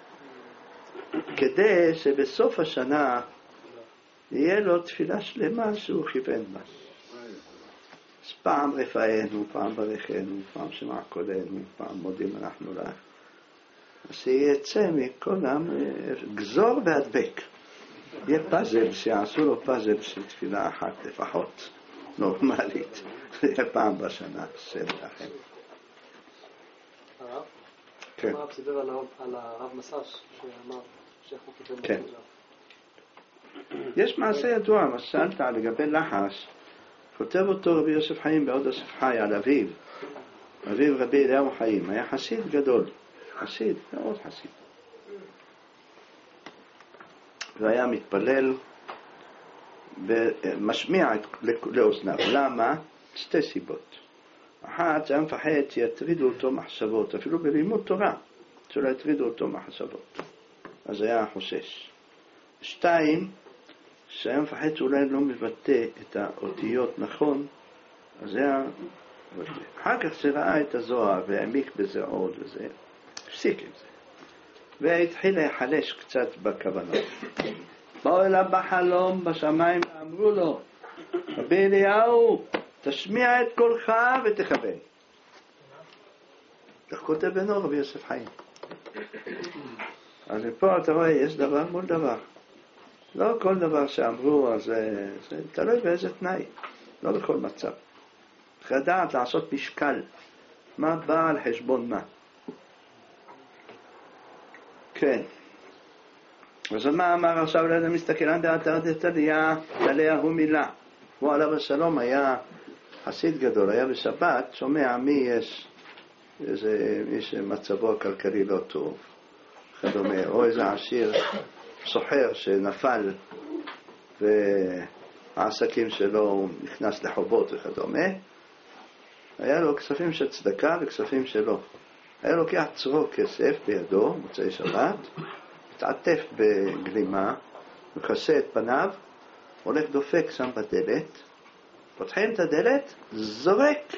כדי שבסוף השנה יהיה לו תפילה שלמה שהוא כיוון בה. אז פעם רפאנו, פעם ברכנו, פעם שמע קולנו, פעם מודים אנחנו לך. אז שיצא מכולם גזור והדבק. יהיה פאזל, שיעשו לו פאזל של תפילה אחת לפחות, נורמלית. זה יהיה פעם בשנה של לכם. הרב? כן. הרב סידר על הרב מסש, שאמר שאנחנו כיוון כן. בתפילה. יש מעשה ידוע, מה שאלת לגבי לחש, כותב אותו רבי יוסף חיים בעוד יוסף חי על אביו. אביו רבי אליהו חיים, היה חסיד גדול, חסיד, מאוד חסיד. והיה מתפלל ומשמיע לאוזניו. למה? שתי סיבות. אחת, היה מפחד שיטרידו אותו מחשבות, אפילו בלימוד תורה, שלא יטרידו אותו מחשבות. אז היה חושש. שתיים, שהיה מפחד שאולי לא מבטא את האותיות נכון, אז היה מבטא. אחר כך שראה את הזוהר והעמיק בזה עוד וזה, הפסיק עם זה. והתחיל להיחלש קצת בכוונות. באו אליו בחלום בשמיים ואמרו לו, רבי אליהו, תשמיע את קולך ותכוון. כך כותב בנו רבי יוסף חיים. אז פה אתה רואה, יש דבר מול דבר. לא כל דבר שאמרו, אז זה תלוי באיזה תנאי. לא בכל מצב. צריך לדעת לעשות משקל. מה בא על חשבון מה. כן. אז מה אמר עכשיו לאדם מסתכל על דעת עליה, עליה הוא מילה. הוא עליו השלום היה חסיד גדול, היה בשבת, שומע מי יש, מי שמצבו הכלכלי לא טוב, וכדומה, או איזה עשיר סוחר שנפל והעסקים שלו נכנס לחובות וכדומה, היה לו כספים של צדקה וכספים שלו. היה לוקח צרור כסף בידו, מוצאי שבת, מתעטף בגלימה, מכסה את פניו, הולך דופק שם בדלת, פותחים את הדלת, זורק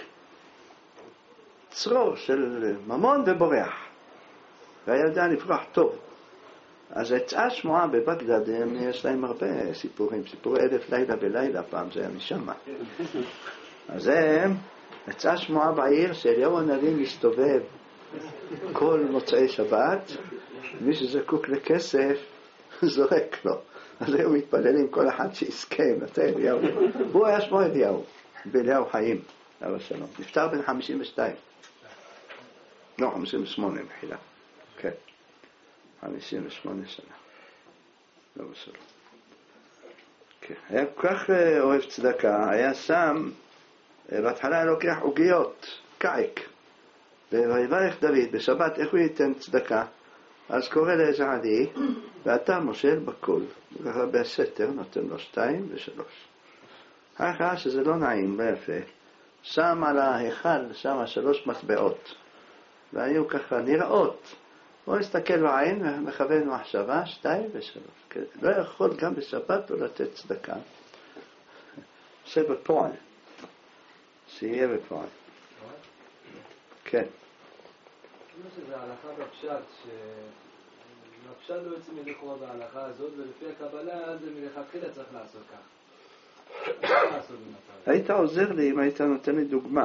צרור של ממון ובורח. והיה יודע לפרוח טוב. אז יצאה שמועה בבגדד, יש להם הרבה סיפורים, סיפורי 1000 לילה בלילה, פעם זה היה משם. אז הם, יצאה שמועה בעיר שאליהו הנביא מסתובב כל מוצאי שבת, מי שזקוק לכסף זורק לו. אז היו מתפללים כל אחד שיזכה נתן אליהו. הוא היה שמו אליהו, באליהו חיים, עליו השלום. נפטר בן 52. לא, 58 בחילה. כן. 58 שנה. לא בשלום. כן. היה כל כך אוהב צדקה, היה שם, בהתחלה היה לוקח עוגיות, קעק. ויברך דוד בשבת, איך הוא ייתן צדקה? אז קורא לאיזה עדי, ואתה מושל בכל. וככה בסתר נותן לו 2 ו3. אחר שזה לא נעים, לא יפה. שם על ההיכל, שם 3 מטבעות. והיו ככה נראות. הוא הסתכל בעין ומכוון מחשבה 2 ו3. לא יכול גם בשבת לא לתת צדקה. זה בפועל. שיהיה בפועל. כן. כמו שזה ההלכה בפשט, שהפשט לא יוצא מלכאורה בהלכה הזאת, ולפי הקבלה זה מלכתחילה צריך לעשות כך. היית עוזר לי אם היית נותן לי דוגמה.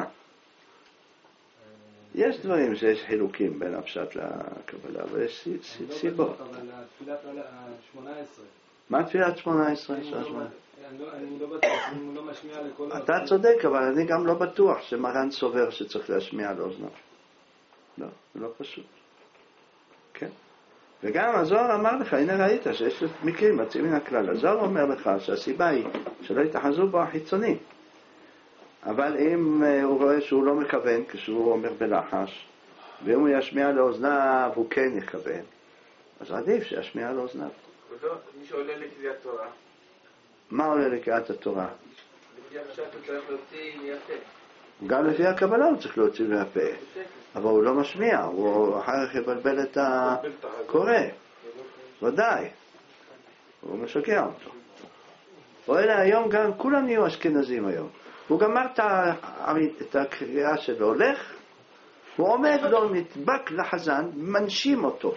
יש דברים שיש חילוקים בין הפשט לקבלה, אבל יש סיבות. אבל תפילת 18. מה תפילת 18? אני לא בטוח, אני לא משמיע לכל... אתה צודק, אבל אני גם לא בטוח שמרן סובר שצריך להשמיע לאוזניו. לא, זה לא פשוט. כן. וגם הזוהר אמר לך, הנה ראית שיש מקרים מצאים מן הכלל. הזוהר אומר לך שהסיבה היא שלא יתחזו בו החיצוני. אבל אם הוא רואה שהוא לא מכוון כשהוא אומר בלחש, ואם הוא ישמיע לאוזניו הוא כן יכוון, אז עדיף שישמיע לאוזניו. מי שעולה לקריאת תורה? מה עולה לקריאת התורה? לפי הפשט הוא צריך להוציא מהפה. גם לפי הקבלה הוא צריך להוציא מהפה. אבל הוא לא משמיע, הוא אחר כך יבלבל את הקורא. ודאי. הוא משגע אותו. ואלה היום גם, כולם נהיו אשכנזים היום. הוא גמר את הקריאה שלו, הולך, הוא עומד לו, נדבק לחזן, מנשים אותו.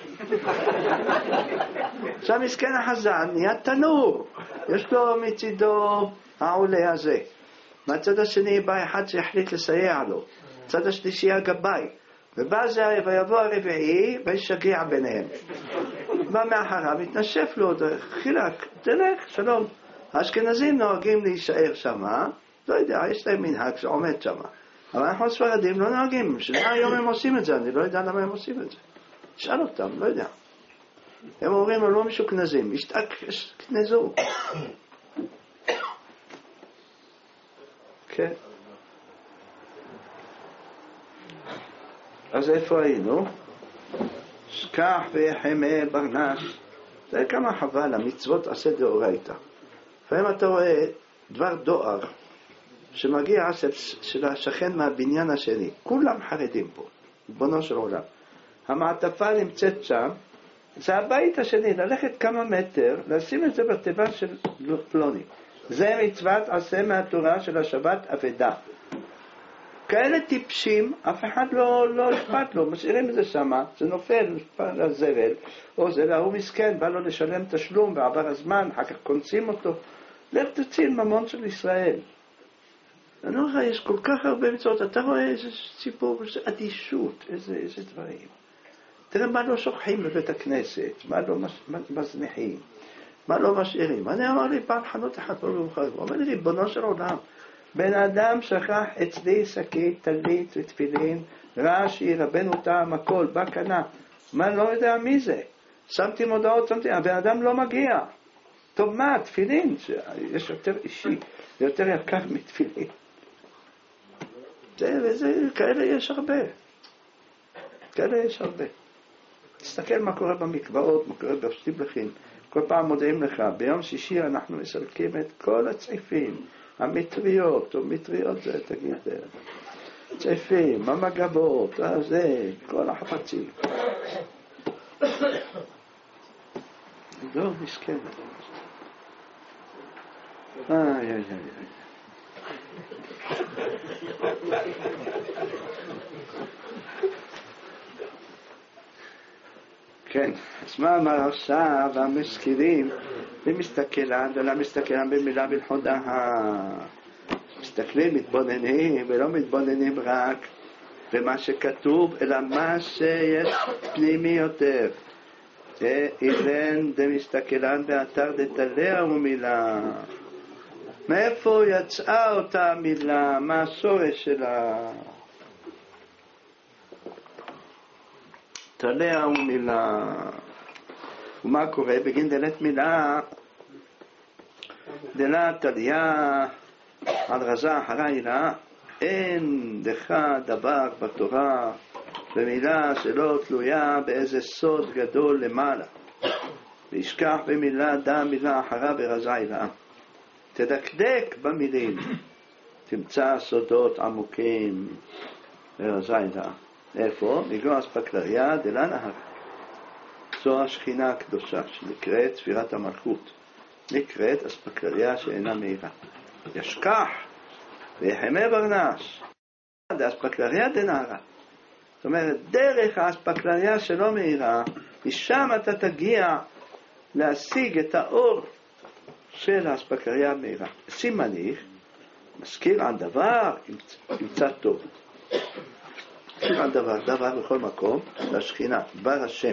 עכשיו מסכן החזן נהיה תנור. יש לו מצידו העולה הזה. מהצד השני בא אחד שהחליט לסייע לו. הצד השלישי הגבאי. ובא זה ויבוא הרביעי וישגע ביניהם. בא מאחריו, התנשף לו, חילק, תלך, שלום. האשכנזים נוהגים להישאר שמה, לא יודע, יש להם מנהג שעומד שמה. אבל אנחנו הספרדים לא נוהגים, שמה היום הם עושים את זה, אני לא יודע למה הם עושים את זה. תשאל אותם, לא יודע. הם אומרים, הם לא משוכנזים, השתכנזו. כן. אז איפה היינו? שכח ויחמה ברנש. זה כמה חבל, המצוות עשה דאורייתא. לפעמים אתה רואה דבר דואר שמגיע של השכן מהבניין השני. כולם חרדים פה, ריבונו של עולם. המעטפה נמצאת שם, זה הבית השני, ללכת כמה מטר, לשים את זה בתיבה של פלוני. זה מצוות עשה מהתורה של השבת אבדה. כאלה טיפשים, אף אחד לא אכפת לו, משאירים את זה שמה, זה נופל לזבל, או זה להוא מסכן, בא לו לשלם תשלום ועבר הזמן, אחר כך קונסים אותו. לך תציל ממון של ישראל. אני אומר לך, יש כל כך הרבה מצוות, אתה רואה איזה סיפור, איזה אדישות, איזה דברים. תראה מה לא שוכחים בבית הכנסת, מה לא מזניחים, מה לא משאירים. אני אמר לי פעם חנות אחת פה במחר, הוא אומר לי, ריבונו של עולם, בן אדם שכח אצלי שקית, טלית ותפילין, רש"י, רבנו טעם, הכל, בא קנה. מה, לא יודע מי זה. שמתי מודעות, הבן אדם לא מגיע. טוב, מה, תפילין, יש יותר אישי, זה יותר יקר מתפילין. כאלה יש הרבה. כאלה יש הרבה. תסתכל מה קורה במקוואות, מה קורה בשטיבלחים. כל פעם מודיעים לך, ביום שישי אנחנו מסלקים את כל הצעיפים, המטריות, או מטריות זה, תגיד, צעיפים, המגבות, זה, כל החפצים. לא, מסכן. איי, איי, איי. כן, אז מה אמר עכשיו המשכילים ומסתכלן ולא מסתכלן במילה בלחודה מסתכלים, מתבוננים ולא מתבוננים רק במה שכתוב אלא מה שיש פנימי יותר. אילן דמסתכלן באתר דתליה ומילה. מאיפה יצאה אותה מילה? מה השורש שלה? תליה ומילה. ומה קורה? בגין דלת מילה דלה תליה על רזה אחרי הילה. אין לך דבר בתורה במילה שלא תלויה באיזה סוד גדול למעלה. וישכח במילה דה מילה אחרה ברזה הילה. תדקדק במילים, תמצא סודות עמוקים ברזה הילה. איפה? מגו אספקלריה דלה נהר. זו השכינה הקדושה שנקראת ספירת המלכות. נקראת אספקלריה שאינה מהירה. ישכח ויחמה ברנש. אספקלריה דנהרה. זאת אומרת, דרך האספקלריה שלא מהירה, משם אתה תגיע להשיג את האור של האספקלריה המהירה. סימניך, מזכיר על דבר, ימצא טוב. מזכיר על דבר בכל מקום, לשכינה, דבר השם.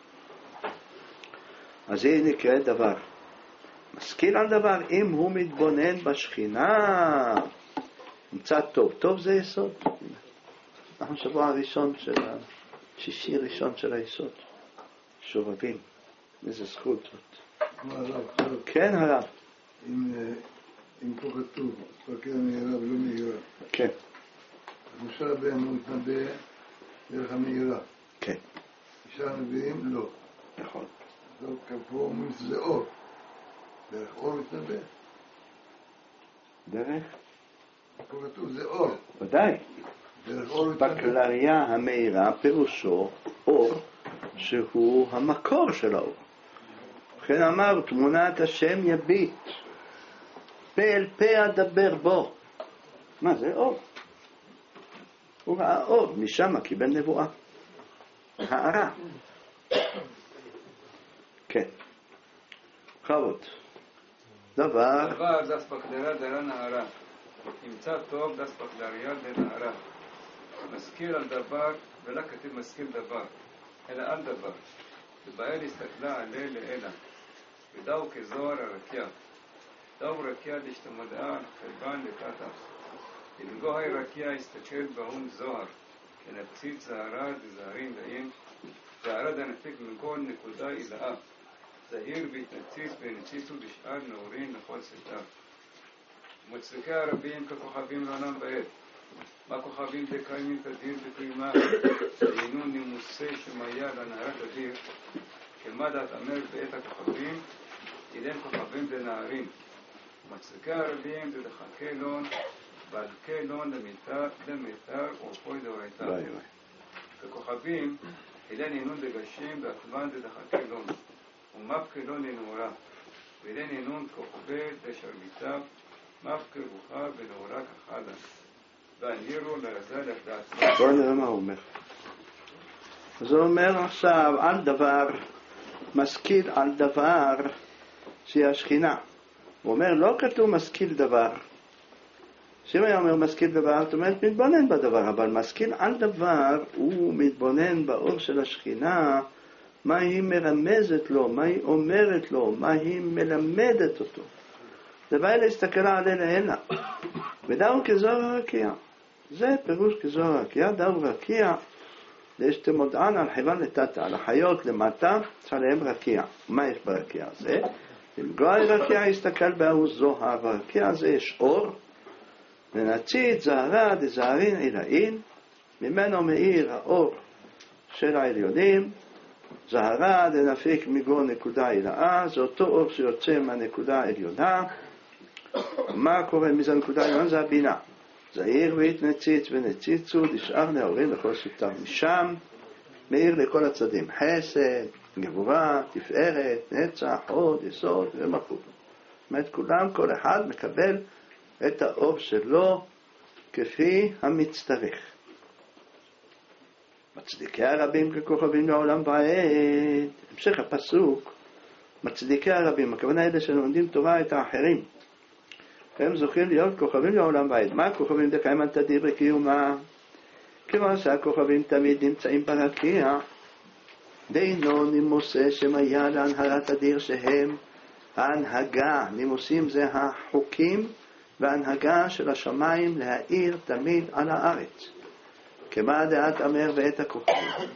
אז היא נקראת דבר. משכיל על דבר, אם הוא מתבונן בשכינה, ימצא טוב. טוב זה יסוד. אנחנו שבוע הראשון שישי ראשון של היסוד. שורבים. איזה זכות זאת. כן הרב. אם פה כתוב, אספקלריה מהירה ולא מהירה. כן. משה רבנו מתנבא דרך המהירה. כן. שאר הנביאים לא. נכון. פה אומרים שזה אור. דרך אור מתנבא. דרך? פה כתוב זה אור. ודאי. דרך אור מתנבא. אספקלריה המהירה פירושו אור שהוא המקור של האור. לכן אמר תמונת השם יביט. פה אל פה אדבר בו. מה זה אור? הוא ראה אור, משם קיבל נבואה. הערה. כן. חבות. דבר זה אספקלריה דלה נהרה. ימצא טוב אספקלריה דנהרה. מזכיר על דבר, ולא כתוב מזכיר דבר, אלא על דבר. ובאל הסתכלה עליה לאלה. ודאו כזוהר הרקיע. דאו רקיע להשתמדעה חלבן לקטע. ילגו הרקיע הסתכל בהון זוהר. כנפציץ זהרה דזהרים דעים. זהרה דנפיק מכל נקודה אילאה. זהיר והתנציץ והנציצו בשאר נאורין לכל סתה. מוצדקי הרבים ככוכבים לעולם בעת. מה כוכבים דקיימים תדיר דקיימה עינו נימוסי שמיה לנהרת אדיר כמה דעת אמר בעת הכוכבים אילן כוכבים דנערים מצדיקי הרבים דדחקי לון ועד קלון למיתר ורפוי דאורייתא ככוכבים אילן עינון דגשים ועקבן דדחקי לון ומפקי לון לנעורה ואילן עינון כוכבי דשרביתה מפקי רוחה ונעורה כחלה ואנירו לרזה לפדעת. בואו נראה מה הוא אומר. אז הוא אומר עכשיו על דבר, משכיל על דבר שהיא השכינה. הוא אומר לא כתוב משכיל דבר. שאם היה אומר משכיל דבר, זאת אומרת מתבונן בדבר, אבל משכיל על דבר הוא מתבונן באור של השכינה, מה היא מרמזת לו, מה היא אומרת לו, מה היא מלמדת אותו. זה בא להסתכל עליה להנה. ודאו כזוהר הרקיע. זה פירוש כזוהר הרקיע, דאו רקיע, יש תמודען על חיוון לטאטה, על החיות למטה, שעליהם רקיע. מה יש ברקיע הזה? אם גוי רקיע יסתכל באו זוהר, ברקיע הזה יש אור, ונצית זהרה דזהרין עילאין, ממנו מאיר האור של העליונים, זהרה דנפיק מגו נקודה עילאה, זה אותו אור שיוצא מהנקודה העליונה. מה קורה מזה נקודה העליונה? זה הבינה. זהיר והתנציץ ונציצו, נשאר נאורים לכל סותר. משם מאיר לכל הצדים, חסד, גבורה, תפארת, נצח, הוד, יסוד ומלכות. זאת אומרת, כולם, כל אחד מקבל את האור שלו כפי המצטרך. מצדיקי הרבים ככוכבים לעולם ועד. המשך הפסוק, מצדיקי הרבים, הכוונה אלה שלומדים תורה את האחרים. הם זוכים להיות כוכבים לעולם ועד. מה הכוכבים דקיימן תדיר בקיומה? כיוון שהכוכבים תמיד נמצאים ברקיע, דהינו נימוסי שמיה להנהרת אדיר שהם ההנהגה. נימוסים זה החוקים וההנהגה של השמיים להאיר תמיד על הארץ. כמה דעת אמר ואת הכוכבים.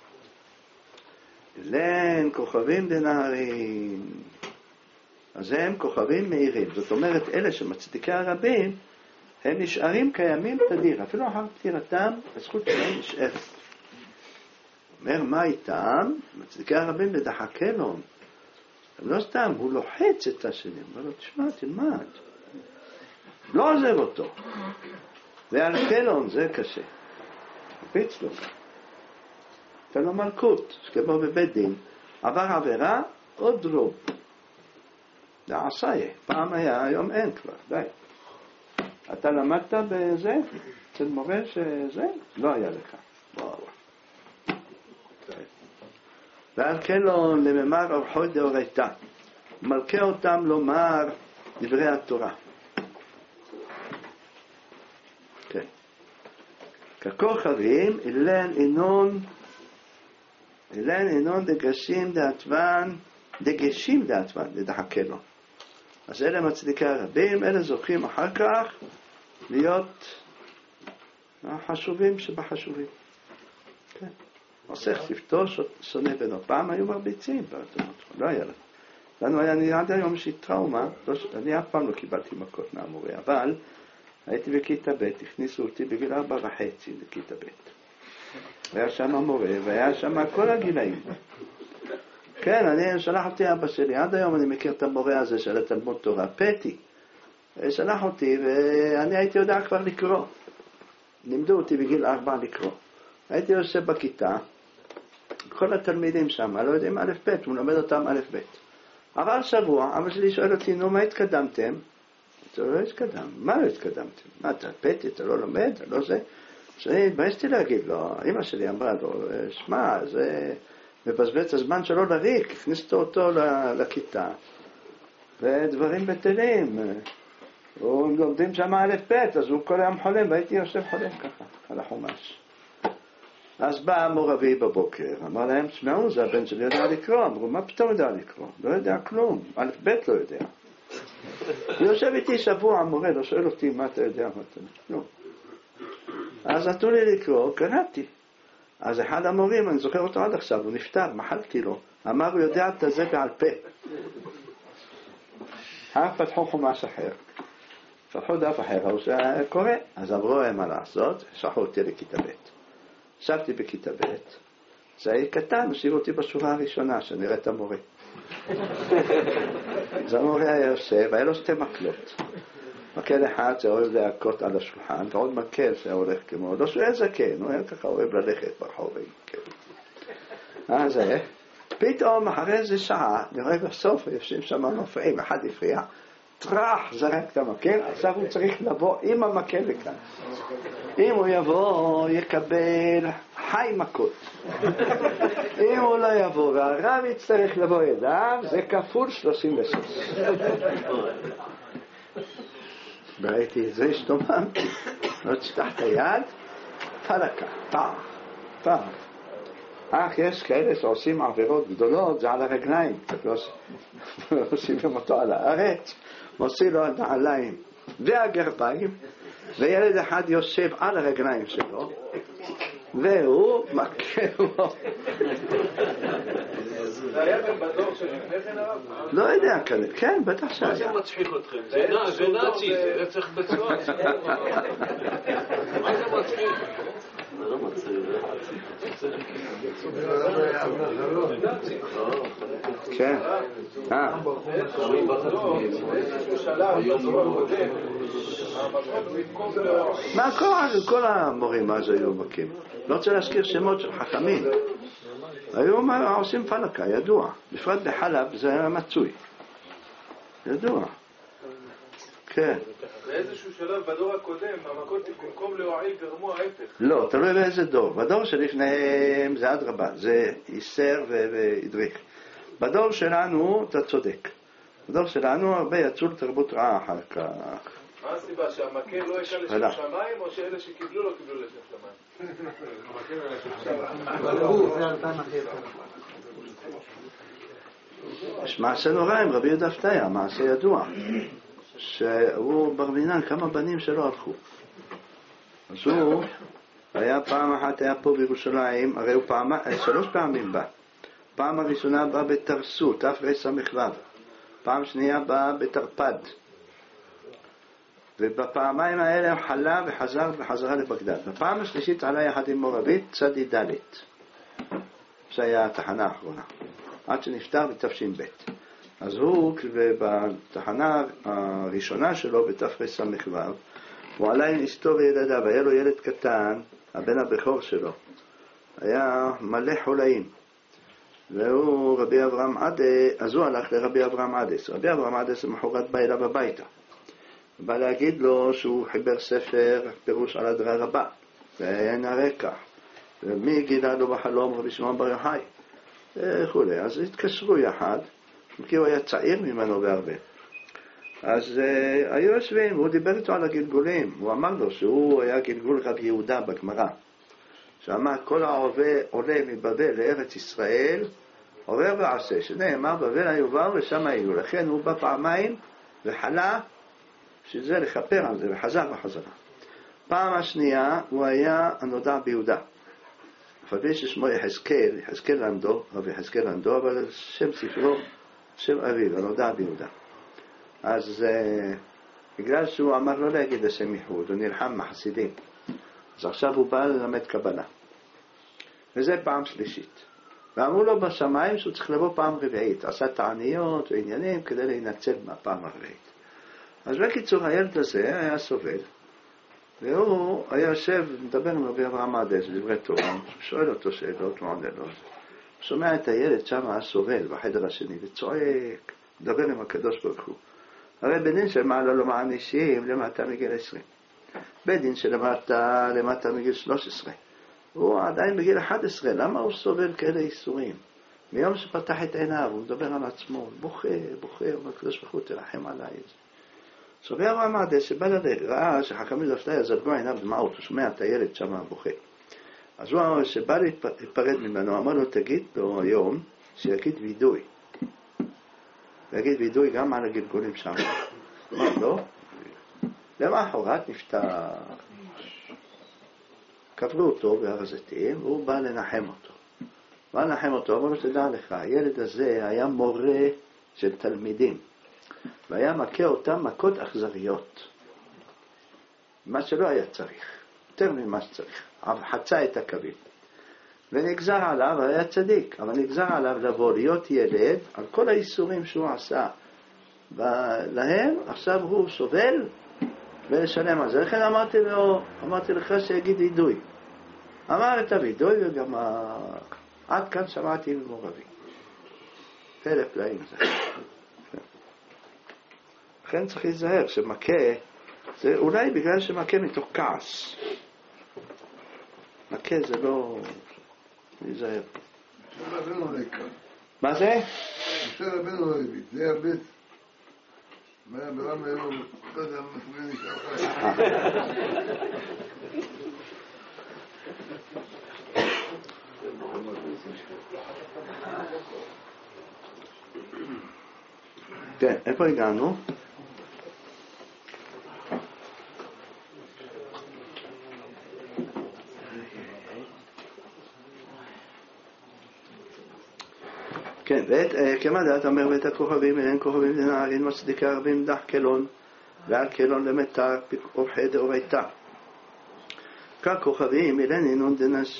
אילן כוכבים דנערים. אז הם כוכבים מאירים. זאת אומרת, אלה שמצדיקי הרבים, הם נשארים קיימים תדיר. אפילו אחר פטירתם, הזכות שלהם נשארת. אומר, מה איתם? מצדיקי הרבים בדחקי לון. לא סתם, הוא לוחץ את השני. הוא אומר לו, תשמע, תלמד. לא עוזב אותו. ועל קלון זה קשה. פיץ לו. תן לו מלכות. כמו בבית דין. עבר עבירה, עוד דרוב. זה עשיה. פעם היה, היום אין כבר. די. אתה למדת בזה? אצל מורה שזה? לא היה לך. וואו. ועל קלון לממר אורחוי דאורייתא. מלכה אותם לומר דברי התורה. כן. ככוכבים אילן אינון דגשים דעתוון דגשים דעתוון לדחקה לו. אז אלה מצדיקי הרבים, אלה זוכים אחר כך להיות החשובים שבחשובים. כן. עוסק שפתו שונא בנו. פעם היו מרביצים, לא היה לנו. לנו היה עד היום שהיא טראומה, אני אף פעם לא קיבלתי מכות מהמורה, אבל הייתי בכיתה ב', הכניסו אותי בגיל 4.5 לכיתה ב'. היה שם המורה, והיה שם כל הגילאים. כן, אני שלח אותי אבא שלי, עד היום אני מכיר את המורה הזה של התלמוד תורה, פטי. שלח אותי, ואני הייתי יודע כבר לקרוא. לימדו אותי בגיל 4 לקרוא. הייתי יושב בכיתה, כל התלמידים שם, לא יודעים א' ב', הוא לומד אותם א' ב'. עבר שבוע, אבא שלי שואל אותי, נו, מה התקדמתם? לא התקדם. מה לא התקדמתם? מה, אתה פטי, אתה לא לומד? אתה לא זה? שאני התביישתי להגיד לו, אמא שלי אמרה לו, שמע, זה מבזבז הזמן שלו לריק, הכניסת אותו לכיתה, ודברים בטלים. הוא לומדים שם א' ב', אז הוא כל היום חולם, והייתי יושב חולם ככה, על החומש. אז בא המורבי בבוקר, אמר להם, שמעו, זה הבן שלי יודע לקרוא. אמרו, מה פתאום יודע לקרוא? לא יודע כלום, א' ב' לא יודע. הוא יושב איתי שבוע, המורה, לא שואל אותי מה אתה יודע, מה אתה יודע. לא. אז נתנו לי לקרוא, קראתי. אז אחד המורים, אני זוכר אותו עד עכשיו, הוא נפטר, מחלתי לו. אמר, הוא יודע את זה בעל פה. פתחו חומש אחר. פתחו דף אחר, הוא קורא. אז אמרו להם מה לעשות, שלחו אותי לכיתה ב'. ישבתי בכיתה ב', זה היה קטן, הושיבו אותי בשורה הראשונה, שנראה את המורה. אז המורה היה יושב, היה לו 2 מקלות. מקל אחד שאוהב להכות על השולחן, ועוד מקל שהולך כמו, לא שהוא היה זקן, הוא היה ככה אוהב ללכת ברחוב. אז פתאום אחרי איזה שעה, נראה בסוף, יושבים שם מפריעים, אחד הפריע, טרח, זרק את המקל, עכשיו הוא צריך לבוא עם המקל לכאן. אם הוא יבוא, יקבל חי מכות. אם הוא לא יבוא, והרב יצטרך לבוא ידיו, זה כפול 36. וראיתי את זה, השתוממתי. לא תשתח את היד, פלקה, פעם. יש כאלה שעושים עבירות גדולות, זה על הרגליים. לא עושים אותו על הארץ, מוציא לו הנעליים והגרביים, וילד אחד יושב על הרגליים שלו, והוא מכה לו. זה היה גם בדור שלפני כן הרב? לא יודע, כן, בטח שהיה. מה זה מצחיק אתכם? זה נאצי, זה רצח בצורה. מה זה מצחיק? זה לא מצחיק, זה כן. מה כל המורים אז היו מכים? לא רוצה להזכיר שמות של חכמים. היו עושים פלקה, ידוע. בפרט בחלב זה היה מצוי. ידוע. כן. באיזשהו שלב בדור הקודם, המכות במקום להועיל גרמו ההפך. לא, תלוי באיזה דור. בדור שלפניהם זה אדרבה, זה איסר והדריך. בדור שלנו אתה צודק. בדור שלנו הרבה יצאו לתרבות רעה אחר כך. מה הסיבה? שהמקל לא יקל לשם שמיים, או שאלה שקיבלו לא קיבלו לשם שמיים? יש מעשה נורא עם רבי יהודה פתיה, מעשה ידוע, שהוא ברבינן כמה בנים שלא הלכו. אז הוא היה פעם אחת, היה פה בירושלים, הרי הוא 3 פעמים בא. פעם הראשונה בא בתרסו, תרס"ו, פעם שנייה בא בתרפד, ובפעמיים האלה הוא חלה וחזר בחזרה לבגדד. בפעם השלישית עלה יחד עם מורבית צדי ד', שהיה התחנה האחרונה, עד שנפטר בתש"ב. אז הוא בתחנה הראשונה שלו בתרס"ו, הוא עלה עם אשתו וילדיו, היה לו ילד קטן, הבן הבכור שלו, היה מלא חולאים, והוא רבי אברהם עדס, אז הוא הלך לרבי אברהם עדס. רבי אברהם עדס למחרת בא אליו הביתה, בא להגיד לו שהוא חיבר ספר פירוש על הדרה רבה, ואין הרקע, ומי גילה לו בחלום? רבי שמעון בר יוחאי וכו'. אז התקשרו יחד, כי הוא היה צעיר ממנו בהרבה. אז היו יושבים, הוא דיבר איתו על הגלגולים. הוא אמר לו שהוא היה גלגול רב יהודה בגמרא, שאמר כל העולה מבבל לארץ ישראל עובר ועשה, שנאמר בבל היובר ושם היו. לכן הוא בא פעמיים וחלה, שזה לכפר על זה, וחזר בחזרה. פעם השנייה הוא היה הנודע ביהודה, לפעמים ששמו יחזקאל לנדו, רבי יחזקאל לנדו, אבל שם ספרו, שם אביו, הנודע ביהודה. אז בגלל שהוא אמר לא להגיד השם ייחוד, הוא נלחם מחסידים, אז עכשיו הוא בא ללמד קבלה, וזה פעם שלישית. ואמרו לו בשמיים שהוא צריך לבוא פעם רביעית, עשה תעניות ועניינים כדי להינצל מהפעם הרביעית. אז בקיצור הילד הזה היה סובל, והוא היה יושב מדבר עם רבי אברהם עדס דברי תורה, שואל אותו שאלות, הוא עונה לו. הוא שומע את הילד שם סובל בחדר השני וצועק, מדבר עם הקדוש ברוך הוא. הרי בדין שמעלה לא מענישים למטה מגיל 20, בדין שלמטה מגיל 13, הוא עדיין בגיל 11, למה הוא סובל כאלה איסורים? מיום שפתח את עיניו הוא מדבר על עצמו, בוכה, הוא הקדוש ברוך הוא תרחם עליי. רבי אברהם עדס שבא ללך, ראה שחכמים דפתיה זלגו עיניו דמעות, הוא שומע את הילד שם בוכה. אז הוא שבא להיפרד ממנו, אמר לו תגיד לו היום שיגיד וידוי, להגיד וידוי גם על הגלגולים שם. אמר לו, למחרת נפטר, קברו אותו בהר הזיתים, והוא בא לנחם אותו. אמר לו תדע לך, הילד הזה היה מורה של תלמידים, והיה מכה אותם מכות אכזריות. מה שלא היה צריך, יותר ממה שצריך, חצה את הקווים. ונגזר עליו, היה צדיק, אבל נגזר עליו לבוא להיות ילד על כל האיסורים שהוא עשה להם, עכשיו הוא סובל ולשלם על זה. לכן אמרתי לך שיגיד עידוי. אמר את הוידוי וגם עד כאן שמעתי ממורבי. פלא פלאים זה. לכן צריך להיזהר שמכה, זה אולי בגלל שמכה מתוך כעס. מכה זה לא... להיזהר. משה רבנו לא יקר. מה זה? משה רבנו לא הביא, זה הבית. מה היה ברם היום, לא יודע, מפגן נשאר חי. כן, איפה הגענו? כן, כמה דעת אומר ואת הכוכבים אליהם כוכבים לנערים מצדיקה רבים דח קלון ועל קלון למתר אורחד אורייתה ככוכבים אלינו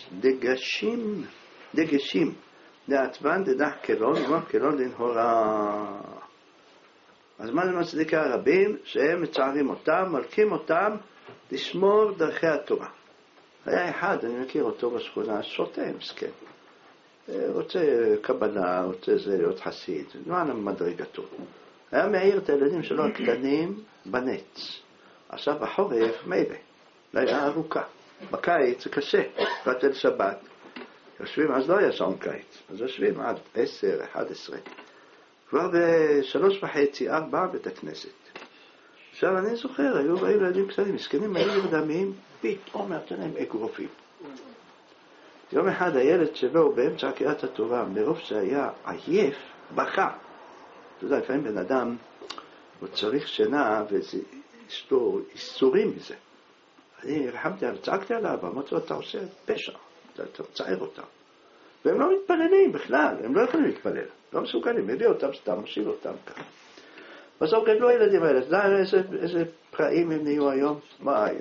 דגשים לעצבן דדח קלון ומח קלון לנהורה. אז מה זה מצדיקה רבים? שהם מצערים אותם, מלכים אותם לשמור דרכי התורה. היה אחד, אני מכיר אותו בשכונה, שוטה מסכן, רוצה קבלה, רוצה זה להיות חסיד, לא מדרגתו. היה מעיר את הילדים שלו הקטנים בנץ. עכשיו בחורף מילא, לילה ארוכה. בקיץ זה קשה, פרט אל שבת. יושבים, אז לא היה שעון קיץ, אז יושבים עד 10, 11. כבר ב3:30, 4 בית הכנסת. עכשיו אני זוכר, היו באים ילדים קטנים, מסכנים, היו נרדמים, פתאום נתן להם אגרופים. יום אחד הילד שלו באמצע קריאת התורה, מרוב שהיה עייף, בכה. אתה יודע, לפעמים בן אדם, הוא צריך שינה, ויש לו איסורים מזה. אני רחמתי עליו, צעקתי עליו, אמרתי לו, אתה עושה פשע, אתה מצער אותם. והם לא מתפללים בכלל, הם לא יכולים להתפלל, לא מסוגלים, מביא אותם סתם, מושיב אותם ככה. בסוף גדלו הילדים האלה, אתה יודע איזה פראים הם נהיו היום? וואי.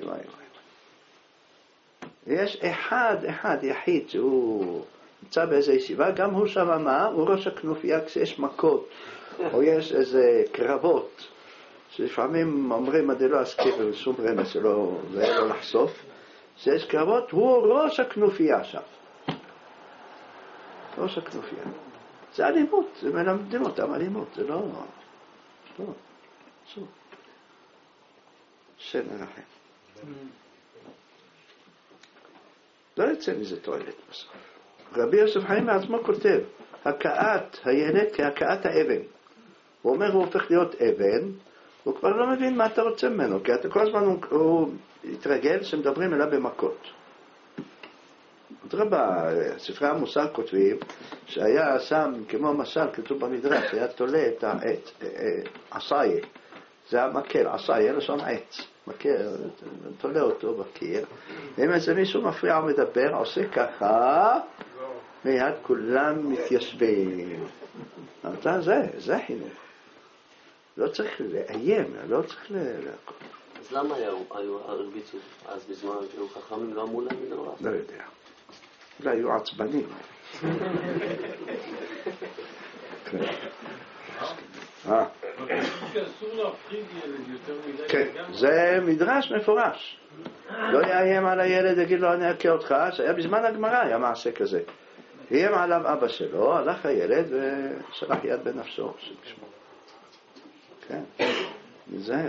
יש אחד יחיד שהוא נמצא באיזו ישיבה, גם הוא שם אמר, הוא ראש הכנופיה כשיש מכות, או יש איזה קרבות, שלפעמים אומרים, אני לא אזכיר שום רמז שלא, זה לא לחשוף, שיש קרבות, הוא ראש הכנופיה שם. ראש הכנופיה. זה אלימות, זה מלמדים אותם אלימות, זה לא, אסור. שם מרחם. לא יצא מזה תועלת בסוף. רבי יוסף חיים מעצמו כותב, הקעת הילד כהקעת האבן. הוא אומר, הוא הופך להיות אבן, הוא כבר לא מבין מה אתה רוצה ממנו, כי אתה כל הזמן הוא התרגל שמדברים אליו במכות. בספרי המוסר כותבים שהיה שם, כמו משל, כתוב במדרש, היה תולה את העץ, עשאי, זה המקל, עשאי, אין לו שם עץ, מקל, תולה אותו בקיר, אם איזה מישהו מפריע ומדבר, עושה ככה, מיד כולם מתיישבים. זה חינוך. לא צריך לאיים, לא צריך להכל. אז למה היו הרביצו אז בזמן שהיו חכמים, לא אמרו להם לדבר? לא יודע. לא היו עצבנים. כן, זה מדרש מפורש. לא יאיים על הילד, יגיד לו אני אכה אותך, שהיה בזמן הגמרא, היה מעשה כזה. איים עליו אבא שלו, הלך הילד ושלח יד בנפשו, שבשמו. כן, נזהר.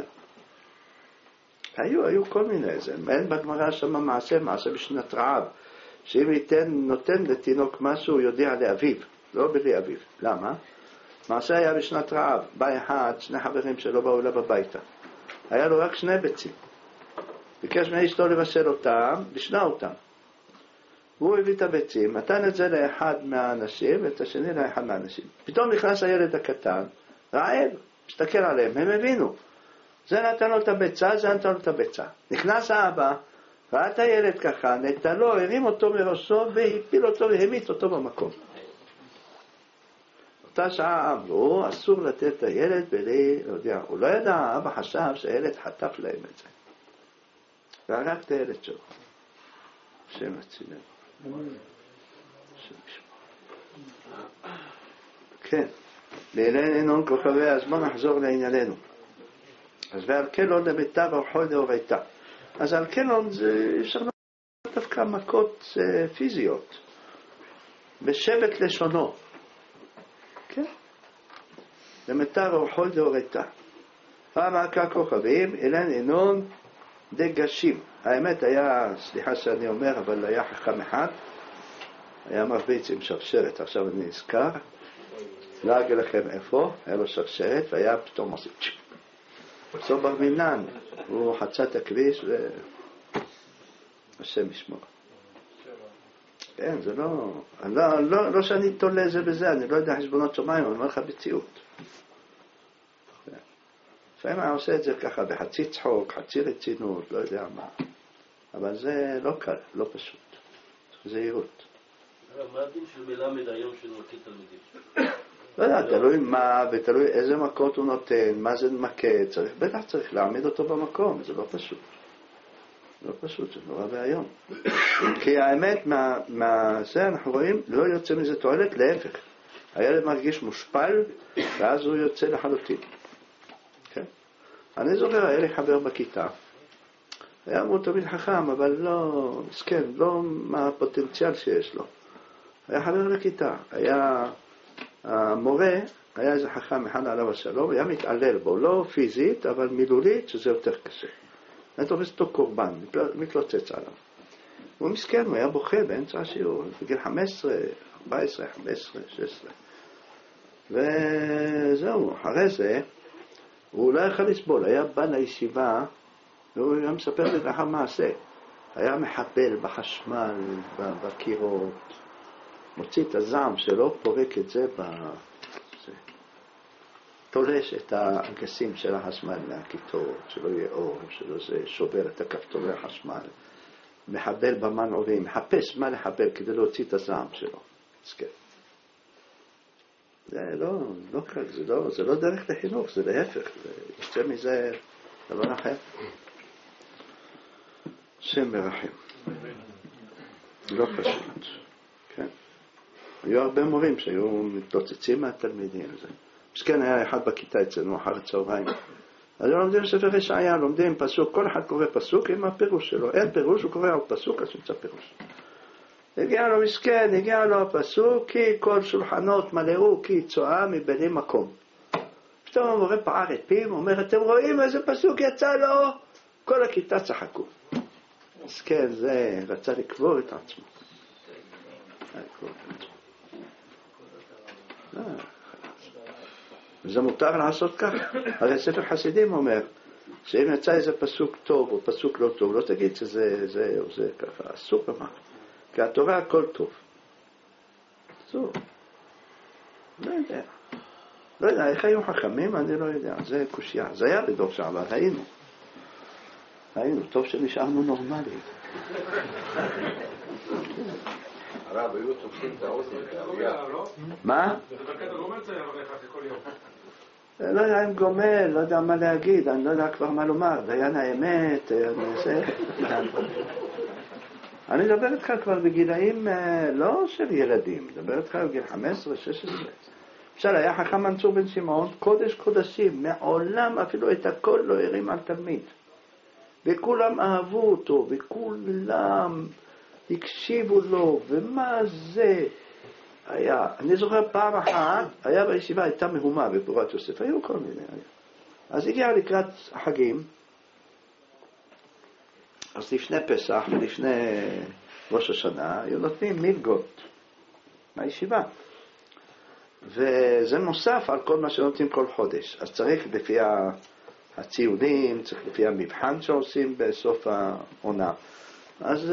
היו כל מיני, זה אין בגמרא שם מעשה בשנת רעב, שאם נותן לתינוק משהו, הוא יודיע לאביו, לא בלי אביו. למה? מעשה היה בשנת רעב, בא אחד, 2 חברים שלו באו אליו הביתה. היה לו רק 2 ביצים. ביקש מאשתו לבשל אותם, לשנה אותם. הוא הביא את הביצים, נתן את זה לאחד מהאנשים, ואת השני לאחד מהאנשים. פתאום נכנס הילד הקטן, רעב, מסתכל עליהם, הם הבינו. זה נתן לו את הביצה, זה נתן לו את הביצה. נכנס האבא, ראה את הילד ככה, נטלו, הרים אותו מראשו, והפיל אותו והמיט אותו במקום. אותה שעה אמרו, אסור לתת את הילד בלי, לא יודע, הוא לא ידע, האבא חשב שהילד חטף להם את זה. והרג את הילד שלו. השם יצילנו. השם ישמור. כן, לעילן אינון כוכבי, אז בוא נחזור לענייננו. אז ועל כלון לביתה ואורחוי דאורייתא. אז על כלון זה אפשר דווקא מכות פיזיות. בשבט לשונו. כן? למיתה ואורחוי דאורייתא. פעם עקה כוכבים, אילן אינון דגשים. האמת היה, סליחה שאני אומר, אבל היה חכם אחד, היה מרביץ עם שרשרת, עכשיו אני נזכר, לא אגיד לכם איפה, היה לו שרשרת, והיה פתאום עושה צ'יפ. בסוף בר מינן, הוא חצה את הכביש, השם ישמור. כן, זה לא שאני תולה זה בזה, אני לא יודע חשבונות שמיים, אני אומר לך בציאות. לפעמים אני עושה את זה ככה בחצי צחוק, חצי רצינות, לא יודע מה. אבל זה לא קל, לא פשוט. זה זהירות. מה הדין של מלמד היום שנוקט תלמידים? לא יודע, תלוי מה ותלוי איזה מכות הוא נותן, מה זה מכה, בטח צריך להעמיד אותו במקום, זה לא פשוט. לא פשוט, זה נורא והיום. כי האמת, זה אנחנו רואים, לא יוצא מזה תועלת, להפך. הילד מרגיש מושפל, ואז הוא יוצא לחלוטין. אני זוכר, היה לי חבר בכיתה, היה אמור תמיד חכם, אבל לא, מסכן, לא מה הפוטנציאל שיש לו. היה חבר לכיתה, היה המורה, היה איזה חכם אחד עליו השלום, היה מתעלל בו, לא פיזית, אבל מילולית, שזה יותר קשה. היה תופס אותו קורבן, מתלוצץ עליו. הוא מסכן, הוא היה בוכה באמצע השיעור, בגיל 15, 14, 15, 16. וזהו, אחרי זה, הוא לא יכול לסבול, היה בא לישיבה, והוא היה מספר לי לאחר מעשה. היה מחבל בחשמל, בקירות, מוציא את הזעם שלו, פורק את זה, תולש את האגסים של החשמל מהכיתות, שלא יהיה אור, שלא זה שובר את הכפתורי החשמל. מחבל במנעורים, מחפש מה לחבל כדי להוציא את הזעם שלו. סכם. זה לא קל, זה לא דרך לחינוך, זה להפך, יוצא מזה דבר אחר. שם מרחם. לא פשוט. כן. היו הרבה מורים שהיו מתלוצצים מהתלמידים. מסכן היה אחד בכיתה אצלנו אחר הצהריים. אז לומדים ספר ישעיה, לומדים פסוק, כל אחד קורא פסוק עם הפירוש שלו. אין פירוש, הוא קורא על פסוק, אז ימצא פירוש. הגיע לו מסכן, הגיע לו הפסוק, כי כל שולחנות מלאו, כי צועה מבני מקום. פתאום המורה פער את פיו, אומר, אתם רואים איזה פסוק יצא לו? כל הכיתה צחקו. מסכן, זה רצה לקבור את עצמו. וזה מותר לעשות כך. הרי ספר חסידים אומר, שאם יצא איזה פסוק טוב או פסוק לא טוב, לא תגיד שזה או זה ככה, אסור במה. כי התורה הכל טוב. אסור. לא יודע. לא יודע, איך היו חכמים? אני לא יודע. זה קושיה. זה היה בדור שעבר, היינו. טוב שנשארנו נורמליים. הרב, היו תופסים את האוזן. מה? לא יודע אם גומל, לא יודע מה להגיד, אני לא יודע כבר מה לומר. דיין האמת, אני מדבר איתך כבר בגילאים לא של ילדים, מדבר איתך בגיל 15, 16. למשל, היה חכם מנצור בן שמעון, קודש קודשים, מעולם אפילו את הכל לא הרים על תלמיד. וכולם אהבו אותו, וכולם הקשיבו לו, ומה זה היה. אני זוכר פעם אחת, היה בישיבה, הייתה מהומה בפורת יוסף, היו כל מיני. אז הגיע לקראת החגים, אז לפני פסח ולפני ראש השנה, היו נותנים מלגות מהישיבה. וזה נוסף על כל מה שנותנים כל חודש. אז צריך לפי הציונים, צריך לפי המבחן שעושים בסוף העונה. אז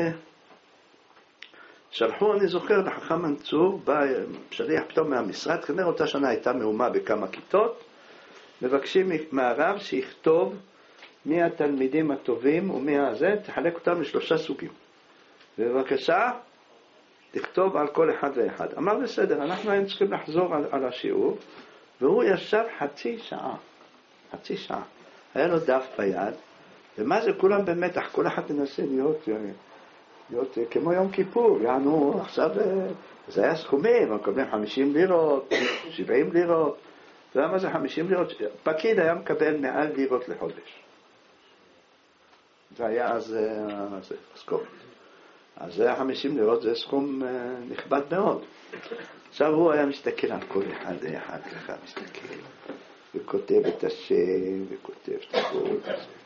שלחו, אני זוכר, לחכם מנצור, בא שליח פתאום מהמשרד, כנראה אותה שנה הייתה מהומה בכמה כיתות, מבקשים מהרב שיכתוב מי התלמידים הטובים ומי הזה, תחלק אותם לשלושה סוגים. ובבקשה, תכתוב על כל אחד ואחד. אמר בסדר, אנחנו היינו צריכים לחזור על השיעור, והוא ישב חצי שעה. היה לו דף ביד, ומה זה כולם במתח, כל אחד מנסה להיות כמו יום כיפור, יענו עכשיו, זה היה סכומים, מקבלים 50 לירות, 70 לירות, אתה יודע מה זה 50 לירות? פקיד היה מקבל 100 לירות לחודש. זה היה אז סכום. אז זה 50 לירות, זה סכום נכבד מאוד. עכשיו הוא היה מסתכל על כל אחד ככה מסתכל, וכותב את השם, וכותב את הכל.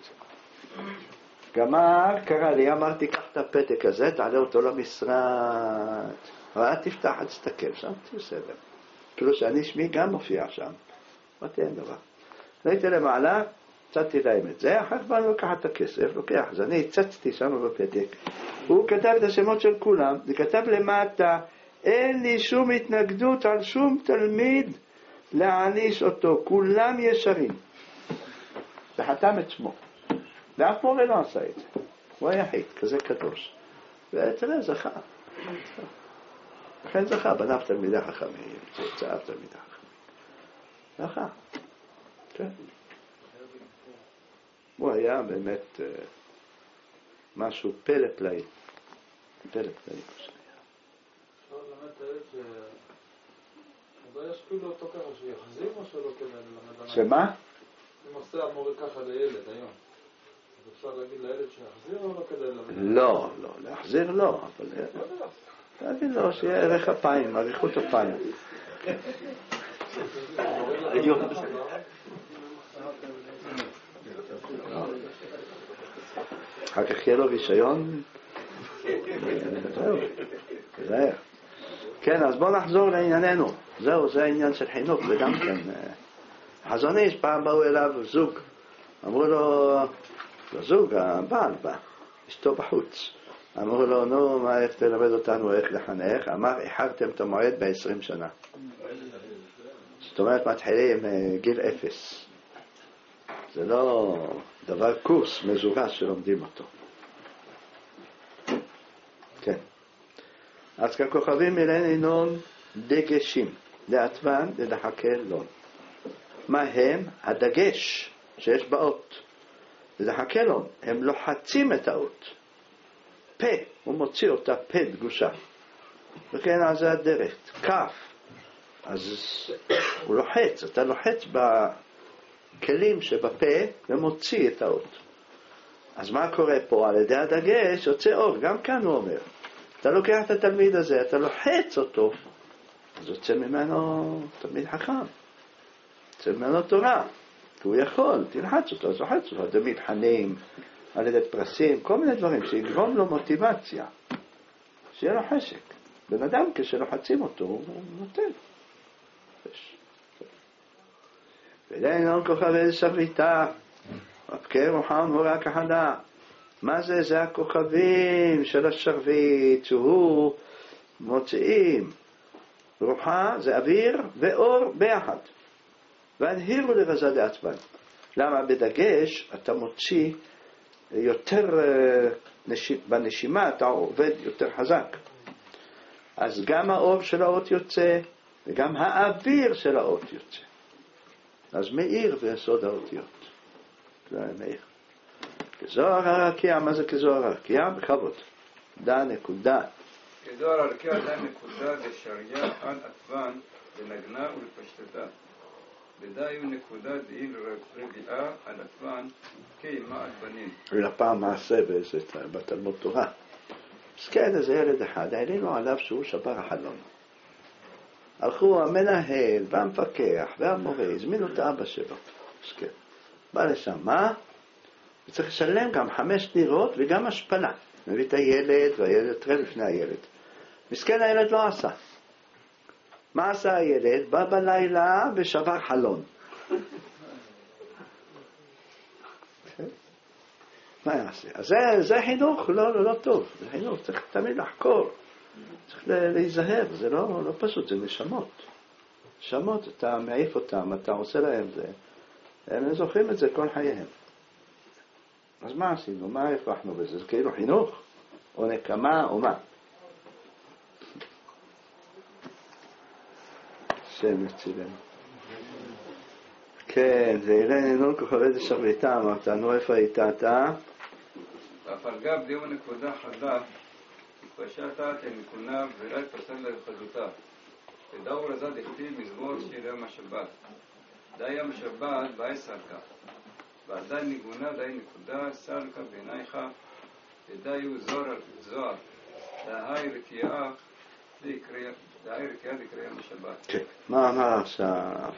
גמר, קרא לי, אמרתי, קח את הפתק הזה, תעלה אותו למשרד. אבל תפתח, תסתכל שם, בסדר. כאילו שאני שמי גם מופיע שם. אמרתי, אין דבר. ראיתי למעלה, צאתי להם את זה, אחר כך לוקח את הכסף, לוקח. אז אני הצצתי שם בפתק. הוא כתב את השמות של כולם, וכתב למטה, אין לי שום התנגדות על שום תלמיד להעניש אותו, כולם ישרים. וחתם את שמו. ואף מורה לא עשה את זה. הוא היחיד, כזה קדוש. ותראה, זכה. לכן זכה, בניו תלמידי חכמים, צאצאיו תלמידי חכמים. זכה. כן. הוא היה באמת משהו פלא פלאי. פלא פלאי. אפשר ללמד את הילד אז ישפילו אותו ככה, שיחזיר או שלא כדאי ללמד? שמה? אם עושה המורה ככה לילד היום, אז אפשר להגיד לילד שיחזיר או לא כדאי ללמד? לא, להחזיר לא, אבל להגיד לו שיהיה ערך אפיים, אריכות אפיים. אחר כך יהיה לו רישיון. זהו. כן, אז בואו נחזור לענייננו. זהו, זה העניין של חינוך, וגם כן. חזון איש, פעם באו אליו זוג. אמרו לו, זוג, הבעל בא, אשתו בחוץ. אמרו לו, נו, מה איך תלמד אותנו איך לחנך? אמר, איחרתם את המועד ב-20 שנה. זאת אומרת, מתחילים גיל 0. זה לא דבר קורס מזורז שלומדים אותו. כן. אז ככוכבים מילן דגשים, לעטבן ולחקל לון. מה הם? הדגש שיש באות. ולחקל לון, הם לוחצים את האות. פה, הוא מוציא אותה פה דגושה. וכן, אז זה הדרך. כף. אז הוא לוחץ, אתה לוחץ בכלים שבפה ומוציא את האות. אז מה קורה פה? על ידי הדגש יוצא אור, גם כאן הוא אומר. אתה לוקח את התלמיד הזה, אתה לוחץ אותו, אז יוצא ממנו תלמיד חכם. יוצא ממנו תורה, כי הוא יכול, תלחץ אותו, אז לוחץ אותו, תלמיד חנים, על ידי פרסים, כל מיני דברים שיגרום לו מוטיבציה, שיהיה לו חשק. בן אדם כשלוחצים אותו, הוא נותן. ולעניין כוכבי שרביטה, רבקי רוחם הוא רק החדה. מה זה? זה הכוכבים של השרביט, שהוא מוציאים. רוחה זה אוויר ואור ביחד. והנהירו לבזה לעצבן. למה? בדגש אתה מוציא יותר בנשימה, אתה עובד יותר חזק. אז גם האור של האות יוצא, וגם האוויר של האות יוצא. אז מאיר זה יסוד האותיות. זה מאיר. כזוהר הרקיע, מה זה כזוהר הרקיע? בכבוד. דע נקודה. כזוהר הרקיע דע נקודה דשריה עד עטבן לנגנה ולפשטתה. ודאיו נקודה דעיל רביעה על עטבן כימה עטבנים. ולפעם מעשה בתלמוד תורה. אז כן, איזה ילד אחד, העלינו עליו שהוא שבר החלון. הלכו המנהל והמפקח והמורה, הזמינו את האבא שלו. אז כן, בא לשם, מה? וצריך לשלם גם 5 לירות וגם השפלה. מביא את הילד והילד תראה לפני הילד. מסכן הילד לא עשה. מה עשה הילד? בא בלילה ושבר חלון. מה יעשה? אז זה חינוך לא טוב. זה חינוך, צריך תמיד לחקור. צריך להיזהר, זה לא פשוט, זה נשמות. נשמות, אתה מעיף אותם, אתה עושה להם זה. הם זוכרים את זה כל חייהם. אז מה עשינו? מה הפכנו בזה? זה כאילו חינוך? או נקמה או מה? שם יצילנו. כן, ואילן כוכבי דשרביטה, אמרת, נו איפה היית אתה? ואף על גב דיום נקודה חדה, התפשטת נקונה ולא התפשט לחדותה. ודאו לזה דכתיב מזמור שיר יום השבת. די יום השבת באי סלקה. ועדיין ניגונה די נקודה סלקה בעינייך. ודי הוא זוהר. דהי רקיעה דקריא יום השבת. כן, מה אמר עכשיו?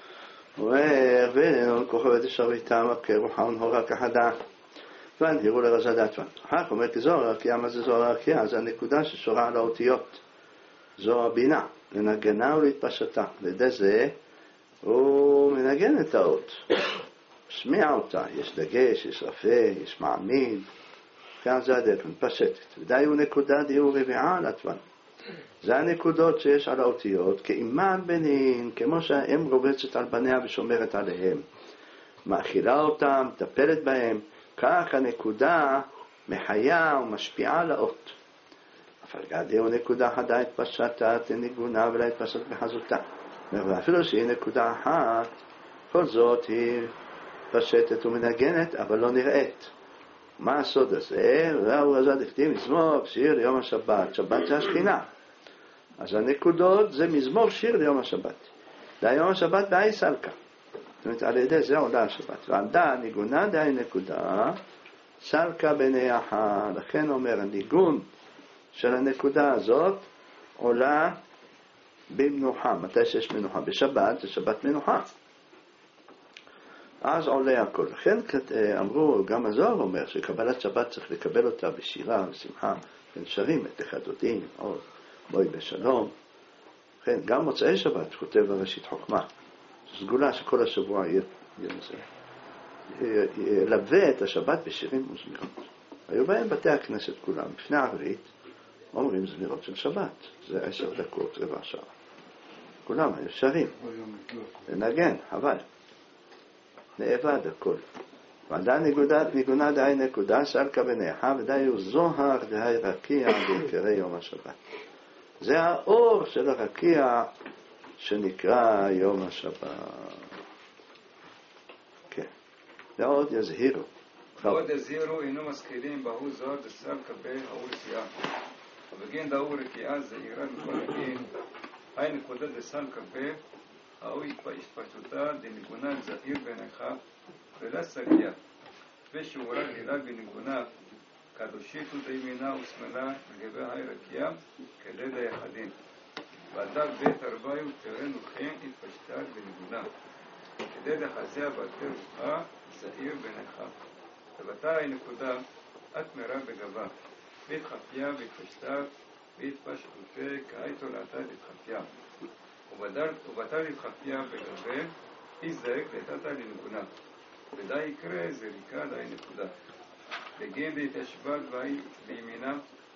ואילן כוכבי דשרביטה, מכה רוחם הורה כחדה. והנהירו לרזה דתוון. אחר כך אומר כי זוהר הרקיעה, מה זה זוהר הרקיעה? זה הנקודה ששורה על האותיות. זו הבינה, לנגנה ולהתפשטה. לידי זה הוא מנגן את האות, משמיע אותה, יש דגש, יש רפה, יש מעמיד, כאן זה הדרך, מתפשטת. ודאי הוא נקודה דיור רביעה על התוון. זה הנקודות שיש על האותיות, כאימן בנין, כמו שהאם רובצת על בניה ושומרת עליהם. מאכילה אותם, מטפלת בהם, כך הנקודה מחיה ומשפיעה על האות. אבל גדי הוא נקודה חדה התפשטת ניגונה ולא התפשט בחזותה. ואפילו שהיא נקודה אחת, כל זאת היא פשטת ומנגנת, אבל לא נראית. מה הסוד הזה? ראו רזה דכתיב מזמור שיר ליום השבת. שבת זה השכינה. אז הנקודות זה מזמור שיר ליום השבת. ליום השבת באי סלקה. זאת אומרת, על ידי זה עולה השבת. ועמדה ניגונה די נקודה, סלקה בנייחה. לכן אומר, הניגון של הנקודה הזאת עולה במנוחה. מתי שיש מנוחה? בשבת, זה שבת מנוחה. אז עולה הכל. לכן אמרו, גם הזוהר אומר, שקבלת שבת צריך לקבל אותה בשירה ושמחה. כן, שרים את החדודים, או בואי בשלום. כן, גם מוצאי שבת כותב בראשית חוכמה. סגולה שכל השבוע ילווה את השבת בשירים וזמירות. היו בהם בתי הכנסת כולם, לפני העברית, אומרים זמירות של שבת. זה 10 דקות, רבע שעה. כולם היו שרים. לנגן, חבל. נאבד הכל. ועדיין ניגונה די נקודה, סלקה בנייחה, ודי הוא זוהר די רקיע בעיקרי יום השבת. זה האור של הרקיע שנקרא יום השבת. כן. ועוד יזהירו. ועוד יזהירו אינו משכילים בהו זוהר דסל כבי האור סיעה. ובגין דאור רקיעה זהירה מכל הגין, היי נקודה דסל כבי, האור התפשטותה דניגונה זהיר בעיניך, ולא סגיה. ושיעורה גלילה בניגונה, קדושית ודימינה ושמאלה לגבי היי רקיעה, כדי דיחדים. ועדה בית הרבי ותרן וכן התפשטה בניגונה. כדי לחזיה בתי רוחה, זהיר בעיניך. ובתה היא נקודה, את מרה בגבה. והתחפיה והתפשטה והתפשטותה כהי תולעתה להתחפיה. ובתה להתחפיה בגבה, תזדק לתתה לנגונה. ודי יקרה זריקה די נקודה. בגין להתשבת והי בימינה,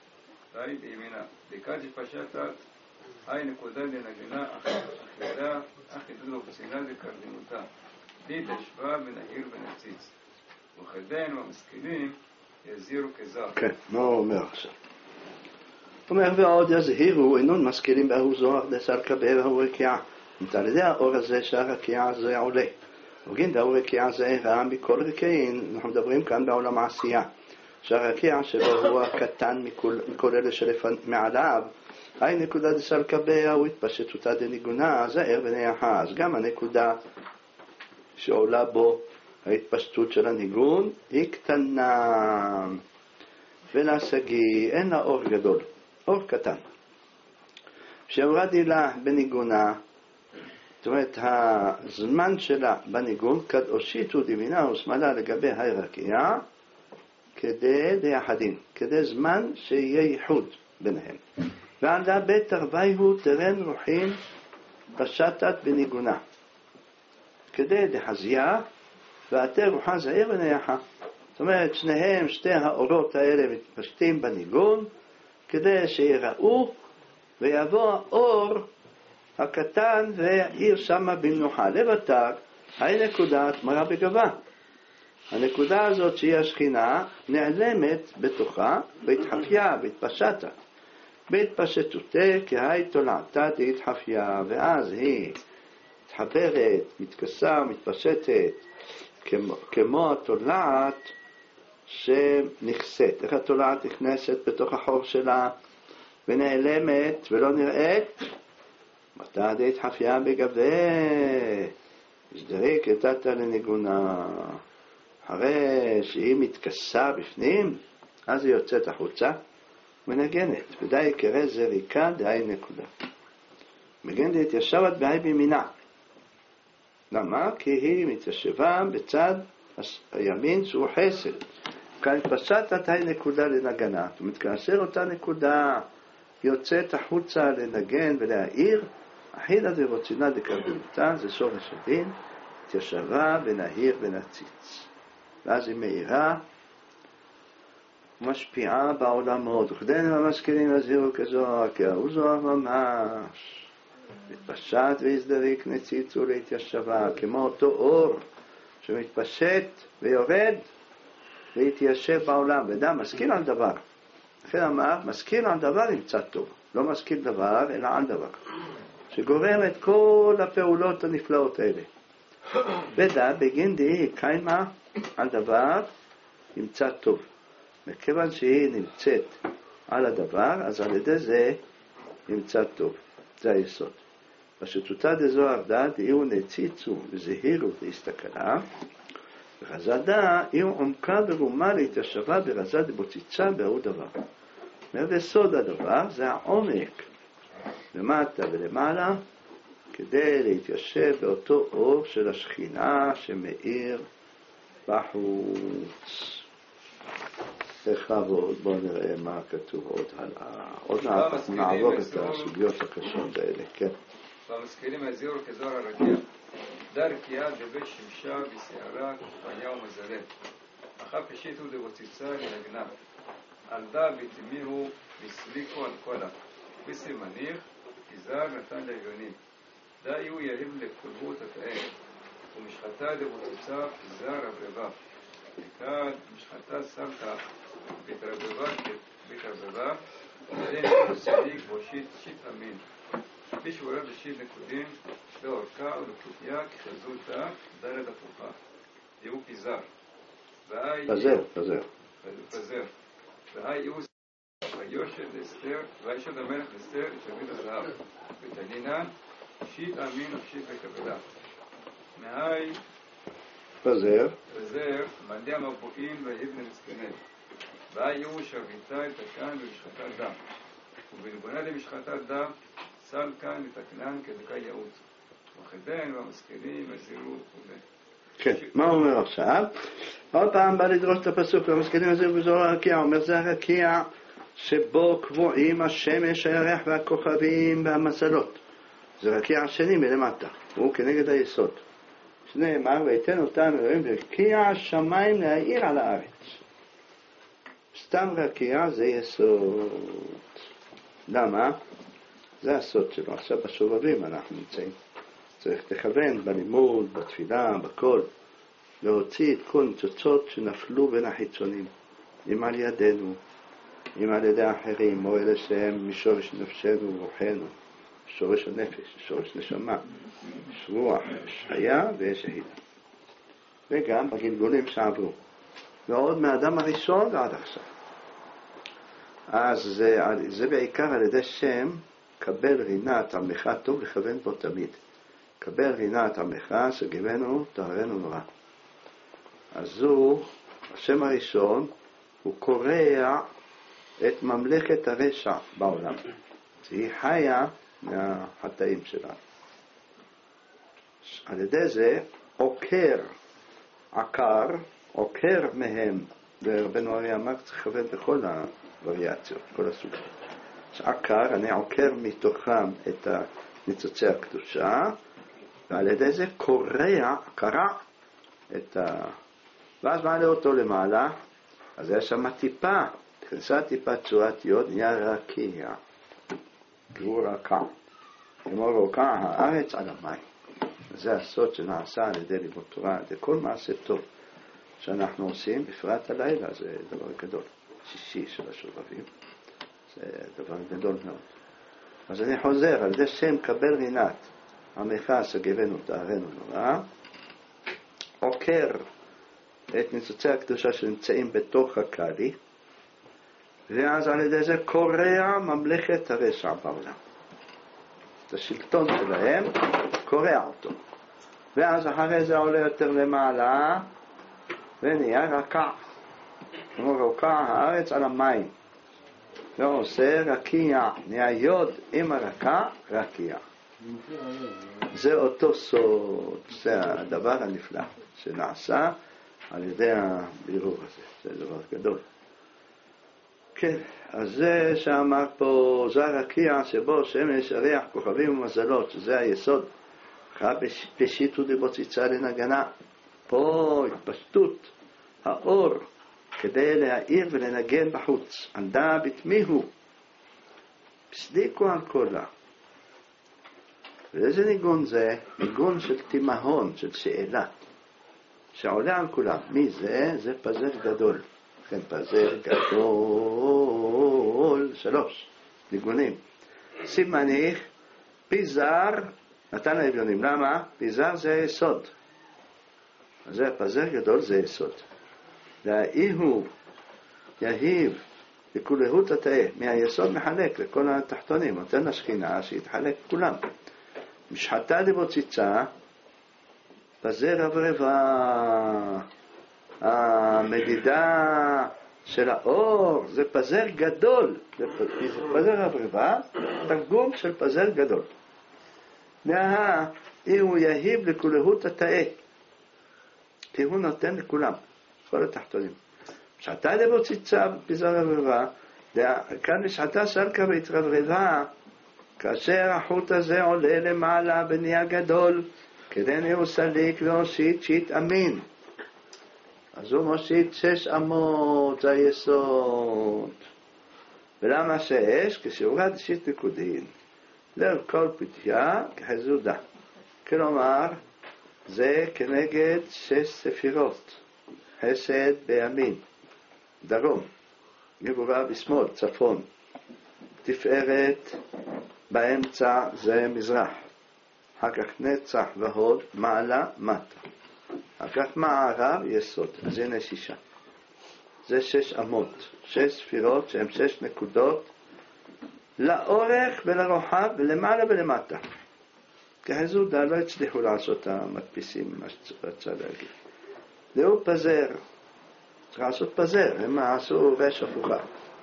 דקת התפשטת, היי נקודה לנגנה אחידה, אחידות ופסינה לקרדינותה. להתשבה ונהיר ונציץ. וכדין והמשכילים יזהירו כזר. כן, מה הוא אומר עכשיו? הוא אומר, ועוד יזהירו, אינון משכילים בהוא זוהר דסלקה בהוא רקיעה. על ידי האור הזה שהרקיעה הזה עולה. ובגין דאור רקיעה זה רע מכל רקיעים, אנחנו מדברים כאן בעולם העשייה. שהרקיע שבו הוא הקטן מכל אלה שמעליו, היי נקודה דסלקה בהוא התפשטותה דניגונה, זהיר בנייחה. אז גם הנקודה שעולה בו ההתפשטות של הניגון היא קטנה ולהשגי, אין לה אור גדול, אור קטן. כשהורדי לה בניגונה, זאת אומרת הזמן שלה בניגון קדושית ודימינה ושמאלה לגבי הרקיעה כדי דיחדים, כדי זמן שיהיה ייחוד ביניהם. ועל בית הרבי הוא תרן רוחים פשטת בניגונה כדי דחזיה ואתה רוחה זהיר ונייחה. זאת אומרת, שניהם, שתי האורות האלה מתפשטים בניגון, כדי שיראו ויבוא האור הקטן ויעיר שמה במנוחה. לבטר, היי נקודת מרה בגבה. הנקודה הזאת שהיא השכינה נעלמת בתוכה והתחפיה והתפשטה. בהתפשטותה כהי תולעתה דהתחפיה, ואז היא מתחברת, מתכסה, מתפשטת, כמו התולעת שנכסית. איך התולעת נכנסת בתוך החור שלה ונעלמת ולא נראית? מתי דית חפיה בגבי, שדרי קטעת לניגונה. אחרי שהיא מתכסה בפנים, אז היא יוצאת החוצה ונגנת. ודאי יקרא זריקה דהי נקודה. מגנת ישבת בהי בימינה. למה? כי היא מתיישבה בצד הימין שהוא חסד. כאן פשטת ההי נקודה לנגנה. ומתכנסר אותה נקודה, יוצאת החוצה לנגן ולהעיר. אחילה דרוצנה דקרבנותה, זה שורש הדין, התיישבה ונהיר ונציץ. ואז היא מאירה, משפיעה בעולמות. וכדין המזכירים הזהירו כזוהר, כי הוא זוהר ממש. מתפשט והזדריק נציצו להתיישבה, כמו אותו אור שמתפשט ויורד להתיישב בעולם. ואדם משכיל על דבר. לכן אמר, משכיל על דבר ימצא טוב. לא משכיל דבר, אלא על דבר. שגורם את כל הפעולות הנפלאות האלה. ודא בגין דהי קיימה על דבר ימצא טוב. מכיוון שהיא נמצאת על הדבר, אז על ידי זה ימצא טוב. זה היסוד. פשטותא דזוהר דא דהיו נציצו וזהירו והסתכלה, ורזה דא היו עומקה ורומה להתיישבה ברזה דבוציצה בהוא דבר. ויסוד הדבר זה העומק למטה ולמעלה, כדי להתיישב באותו אור של השכינה שמאיר בחוץ. לכבוד, בואו נראה מה כתוב עוד הלאה. עוד נעבור את הסוגיות הקשות האלה, כן. והמשכילים הזהירו כזוהר הרקיע. דה רקיע דבית שמשה בשערה כוחניה ומזלת. אחר פשיטו דבוציצה לנגנה. על דה בתמיהו בסליקו על קולה. בסימניך כזר נתן לעליונים. דה יהיו יהיב לקולבות התאם. ומשחתה דבוציצה כזר הברבה. לקד משחתה סלטה בתרבבה. דין סליק בושיט שיט אמין. בשבורה בשיט נקודים לאורכה ולקוטיה כחזותה דלת הפוכה. יהיו כזר. פזר. והי יהיו ויושד לאסתר, וישד המלך לאסתר את שביט הזהב. ותנינה שיט אמין ושיט לקבלה. מהי פזר מנדי המבואים ויבנה לזקנה. והי יהיו שביתה את הכאן במשחטת דם. ובנגונה למשחטת דם סל כאן לתקנן כדקה יעוץ. וכדן והמשכילים הזהירו וכו'. כן, מה הוא אומר עכשיו? עוד פעם בא לדרוש את הפסוק, והמשכילים הזהירו בזוהר הרקיע. הוא אומר, זה הרקיע שבו קבועים השמש, הירח והכוכבים והמזלות. זה רקיע השני מלמטה, הוא כנגד היסוד. שנאמר, ויתן אותם אלוהים רקיע השמיים להאיר על הארץ. סתם רקיע זה יסוד. למה? זה הסוד שלו. עכשיו בשובבים אנחנו נמצאים. צריך לכוון בלימוד, בתפילה, בכל. להוציא את כל ניצוצות שנפלו בין החיצונים. אם על ידינו, אם על ידי האחרים, או אלה שהם משורש נפשנו ורוחנו. שורש הנפש, שורש נשמה. יש רוח, יש חיה ויש הילה. וגם בגלגולים שעברו. ועוד מהאדם הראשון ועד עכשיו. אז זה בעיקר על ידי שם, קבל רינת עמך טוב לכוון בו תמיד. קבל רינת עמך שגיבנו תהרנו נורא. אז זו, השם הראשון, הוא קורע את ממלכת הרשע בעולם. היא חיה מהחטאים שלה. על ידי זה עוקר מהם, ורבנו ארי אמר, צריך לכוון בכל הווריאציות, כל הסוגים. עקר, אני עוקר מתוכם את ניצוצי הקדושה, ועל ידי זה קרע את ואז מעלה אותו למעלה, אז יש שם טיפה, תכנסה טיפה צורת יוד, נהיה רקיע. הוא רקע. כמו רוקע הארץ על המים. זה הסוד שנעשה על ידי לימוד תורה, זה כל מעשה טוב שאנחנו עושים, בפרט הלילה, זה דבר גדול. שישי של השובבים, זה דבר גדול מאוד. אז אני חוזר, על ידי שם קבל רינת, עמך סגרנו תארנו נורא, עוקר את ניצוצי הקדושה שנמצאים בתוך הקלי, ואז על ידי זה קורע ממלכת הרשע בעולם. את השלטון שלהם קורע אותו. ואז אחרי זה עולה יותר למעלה ונהיה רקע. כמו רקע הארץ על המים. ועושה רקיע, נהיה יוד עם הרקע, רקיע. זה אותו סוד, זה הדבר הנפלא שנעשה על ידי הבירור הזה. זה דבר גדול. כן, אז זה שאמר פה, זה הרקיע שבו שמש, ריח, כוכבים ומזלות, שזה היסוד. פשיטו דבוציצה לנגנה. פה התפשטות האור כדי להאיר ולנגן בחוץ. ענדה בתמיהו. פסדיקו על קולה. ואיזה ניגון זה? ניגון של תימהון, של שאלה. שעולה על כולם. מי זה? זה פזר גדול. כן, פזר גדול. 3 ניגונים. סימניך, פיזר, נתן האביונים. למה? פיזר זה היסוד. אז זה פזר גדול, זה יסוד. והאיהו יהיב לכולהות התאה. מהיסוד מחלק לכל התחתונים. נותן לשכינה שיתחלק כולם. משחטה דבוציצה, פזר הברבה. המדידה של האור זה פזר גדול. זה פזר הברבה, תרגום של פזר גדול. הוא יהיב לכולהות התאה. כי הוא נותן לכולם, כל התחתונים. משחטה דבוציצה, פזר הברבה, כאן משחטה סלקה והתרברבה, כאשר החוט הזה עולה למעלה ונהיה גדול, כדי נהיו סליק והושיט שיט אמין. אז הוא מושיט 6 אמות, זה היסוד. ולמה 6? כשהורד שיט נקודין. לב כל פתיה כחזודה. כלומר, זה כנגד 6 ספירות. חסד בימין, דרום, גבורה בשמאל, צפון. תפארת באמצע זה מזרח. אחר כך נצח והוד, מעלה, מטה. אחר כך מערב, יסוד. אז הנה 6. זה 6 אמות. 6 ספירות שהן 6 נקודות. לאורך ולרוחב ולמעלה ולמטה. כחזודה לא הצליחו לעשות המדפיסים, מה שרצה להגיד. זהו פזר. צריך לעשות פזר. הם עשו רש הפוכה.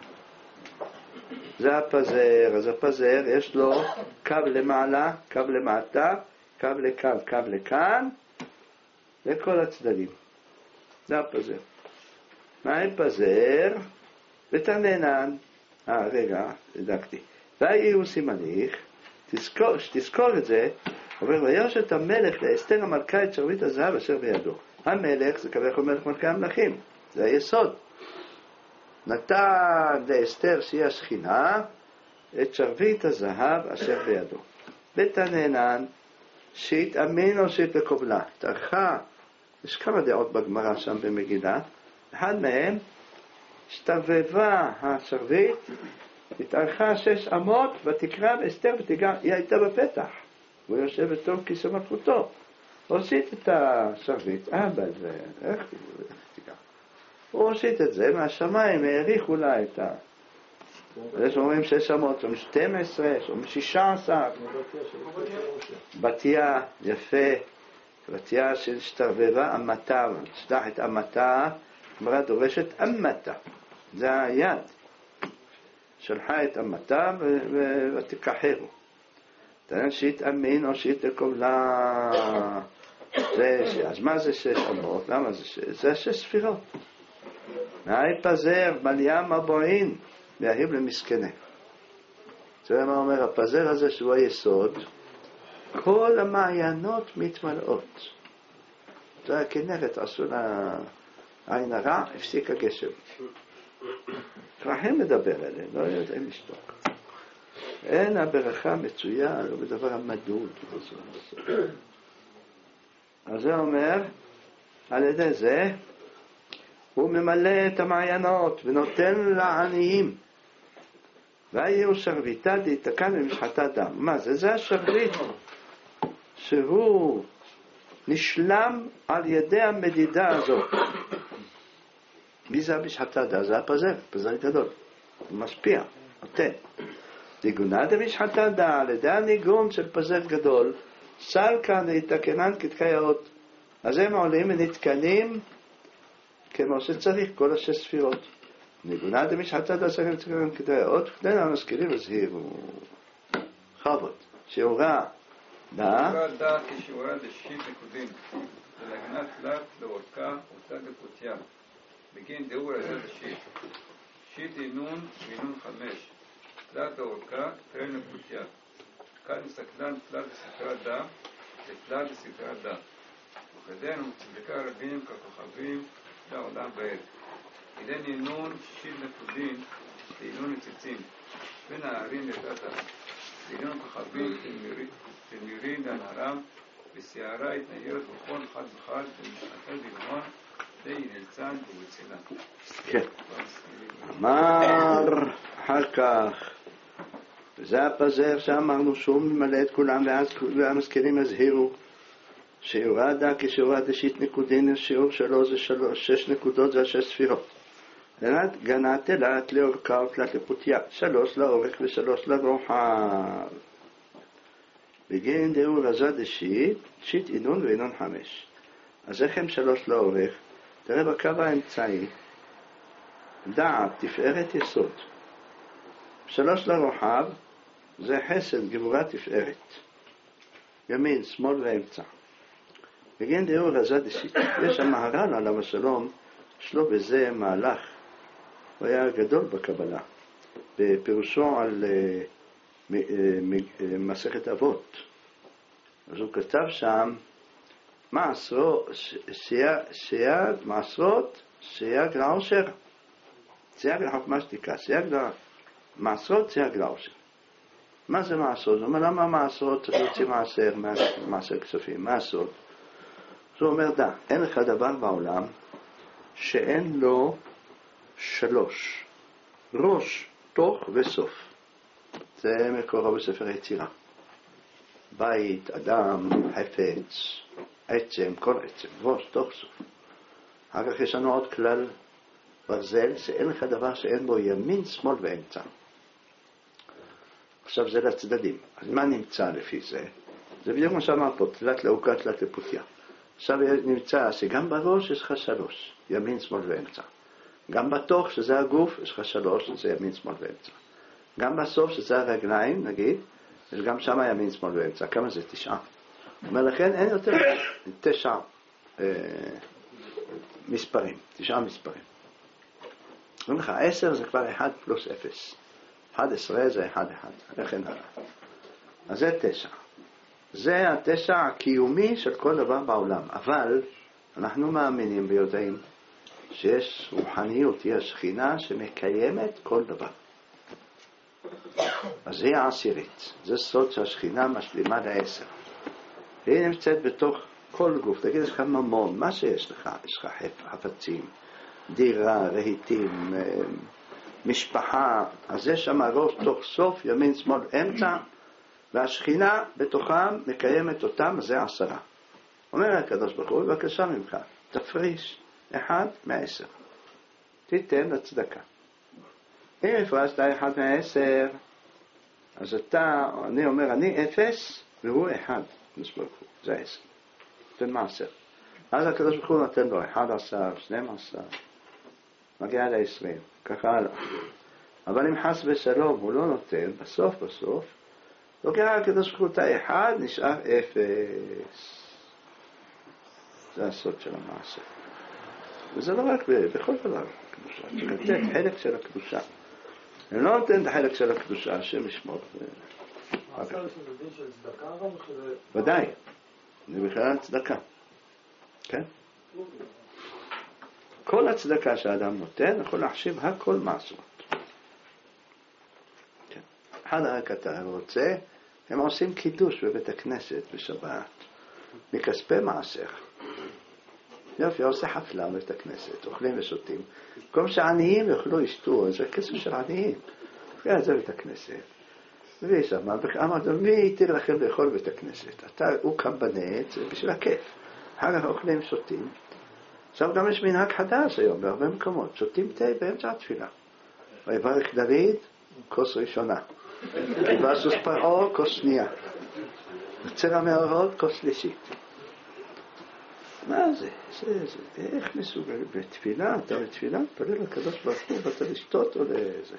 זה הפזר. אז הפזר יש לו קו למעלה, קו למטה, קו לכאן, קו לכאן, לכל הצדדים. זה הפזר. מה הפזר? ותננן. רגע, הדקתי. והיהו סימניך, תזכור את זה, אומר, וירשת המלך לאסתר המלכה את שרביט הזהב אשר בידו. המלך זה כביכול מלך מלכי המלכים, זה היסוד. נתן לאסתר שהיא השכינה את שרביט הזהב אשר בידו. ותננן, שהתאמין או שהתקובלה. תרחה, יש כמה דעות בגמרא שם במגילה, אחד מהם, השתרבבה השרביט, התארכה 6 אמות, ותקרא ואסתר ותיגע, היא הייתה בפתח, הוא יושב בתוך כיסא מלכותו, הושיט את השרביט, איך תיגע? הוא הושיט את זה, מהשמיים העריכו לה את יש אומרים 6 אמות, אומרים 12, אומרים 16, בתיה, יפה, בתיה של השתרבבה, אמתה, שדח את אמתה, אמרה דורשת אמתה, זה היד. שלחה את אמתה ותקחרו. תנן שהתאמין או שהתקובלה. אז מה זה 6 אמות? למה זה 6? זה 6 ספירות. נאי פזר, מליה מבועין, להיב למסכנה. זה מה אומר, הפזר הזה שהוא היסוד, כל המעיינות מתמלאות. זה הכנרת, עשו לה עין הרע, הפסיק הגשם. רחם מדבר עליהם, לא יודעים לשתוק. אין הברכה מצויה, לא בדבר המדוד. אז זה אומר, על ידי זה, הוא ממלא את המעיינות ונותן לעניים. והיהו שרביטה דתקן במשחטת דם. מה זה? זה השרביט שהוא נשלם על ידי המדידה הזאת. מי זה המשחטה? זה הפזר, פזר גדול. הוא משפיע, נותן. ניגונה דמשחטה, על ידי הניגון של פזר גדול, סל כאן להתקנן כתקיות. אז הם עולים ונתקנים כמו שצריך, כל השש ספירות. ניגונה דמשחטה, סל כאן להתקנן כתקיות. כדי המזכירים הזהירו. חוות, שיעורה דה. שיעורה דה כשיעורה דשית נקודין. ולגנת תלת לאורכה אותה דפותיה. בגין דאור הזה דשית. שית אינון ואינון 5. תלת לאורכה תראה נפותיה. כאן מסתכלן תלת לספרה דה ותלת לספרה דה. וכדן ומצדקה רבים ככוכבים לעולם ועד. כדן אינון שית נקודין לאינון נציצים. בין הערים לתתה. לאינון כוכבים תמירים לנהרם. בסערה התניירת בכל אחד וחד ומשחטה דגמון די נלצן ובצילה. כן. אמר אחר כך, וזה הפזר שאמרנו שהוא ממלא את כולם, ואז המזכירים הזהירו שיעורה דה כשיעורה דשית נקודין, השיעור שלו זה 6 נקודות, זה 6 ספירות. גנת תלת לאורכה ותלת לפותיה, 3 לאורך ו3 לרוחב. בגין דאור הזה דשית, שית אינון ואינון 5. אז איך הם 3 לאורך? תראה בקו האמצעי, דעת, תפארת יסוד. 3 לרוחב, זה חסד, גבורה, תפארת. ימין, שמאל ואמצע. בגין דאור הזה דשית, יש המהר"ל עליו השלום, יש לו בזה מהלך, הוא היה גדול בקבלה, בפירושו על מסכת אבות. אז הוא כתב שם סייג לעושר, סייג לחוכמה שתיקה, סייג למעשרות, סייג לעושר. מה זה מעשרות? הוא אומר, למה מעשרות צריך להוציא מעשר כספים? מעשרות. אז הוא אומר, אין לך דבר בעולם שאין לו 3, ראש, תוך וסוף. זה מקורו בספר יצירה. בית, אדם, חפץ, עצם, כל עצם, ראש, תוך, סוף. אחר כך יש לנו עוד כלל ברזל, שאין לך דבר שאין בו ימין, שמאל ואמצע. עכשיו זה לצדדים. אז מה נמצא לפי זה? זה בדיוק מה שאמר פה, תלת לאורכה, תלת לפותיה. עכשיו נמצא שגם בראש יש לך 3, ימין, שמאל ואמצע. גם בתוך, שזה הגוף, יש לך 3, זה ימין, שמאל ואמצע. גם בסוף, שזה הרגליים, נגיד, יש גם שם ימין, שמאל ואמצע. כמה זה? 9. אומר לכן, אין יותר 9 מספרים. 9 מספרים. אומר לך, 10 זה כבר 1 פלוס 0. 11 זה 1, 1. לכן הלאה. אז זה 9. זה 9 הקיומי של כל דבר בעולם. אבל אנחנו מאמינים ויודעים שיש רוחניות, יש שכינה שמקיימת כל דבר. אז היא 10. זה סוד שהשכינה משלימה ל10. והיא נמצאת בתוך כל גוף. תגיד, יש לך ממון, מה שיש לך? יש לך חפצים, דירה, רהיטים, משפחה. אז יש שם ראש, תוך, סוף, ימין, שמאל, אמצע, והשכינה בתוכם מקיימת אותם, אז זה 10. אומר הקדוש ברוך הוא, בבקשה ממך, תפריש 1 מ10. תיתן לצדקה. אם הפרשת 1 מ10, אז אני אומר, אני 0 והוא 1. זה 10. תן מעשר. אז הקדוש ברוך הוא נותן לו 11, 12, מגיע ל20, ככה הלאה. אבל אם חס ושלום הוא לא נותן, בסוף, לוקח הקדוש ברוך הוא את 1, נשאר 0. זה הסוד של המעשר. וזה לא רק בכל דבר קדושה, צריך לתת חלק של הקדושה. אם לא נותן את החלק של הקדושה, השם ישמור. מעשר יש לדין של צדקה או שזה... ודאי, זה בכלל צדקה. כן? כל הצדקה שהאדם נותן, יכול להחשיב הכל מעשרות. כן. אחד הקטר רוצה, הם עושים קידוש בבית הכנסת בשבת, מכספי מעשר. יופי, עושה חפלה בבית הכנסת, אוכלים ושותים. במקום שעניים יאכלו ישתו, זה כסף של עניים. אחרי זה בית הכנסת. מביא שם, אמרתי לו, מי ייתן לכם לאכול בית הכנסת? הוא קם בנץ, זה בשביל הכיף. אחר כך אוכלים, שותים. עכשיו גם יש מנהג חדש היום, בהרבה מקומות. שותים תה באמצע התפילה. ויברך דוד, כוס ראשונה. ויבסוס פרעה, כוס שנייה. יוצר המאורות, כוס שלישית. מה זה? איך מסוגל? בתפילה, אתה בתפילה, תפלל לקדוש ברוך הוא, ואתה לשתות או לאיזה.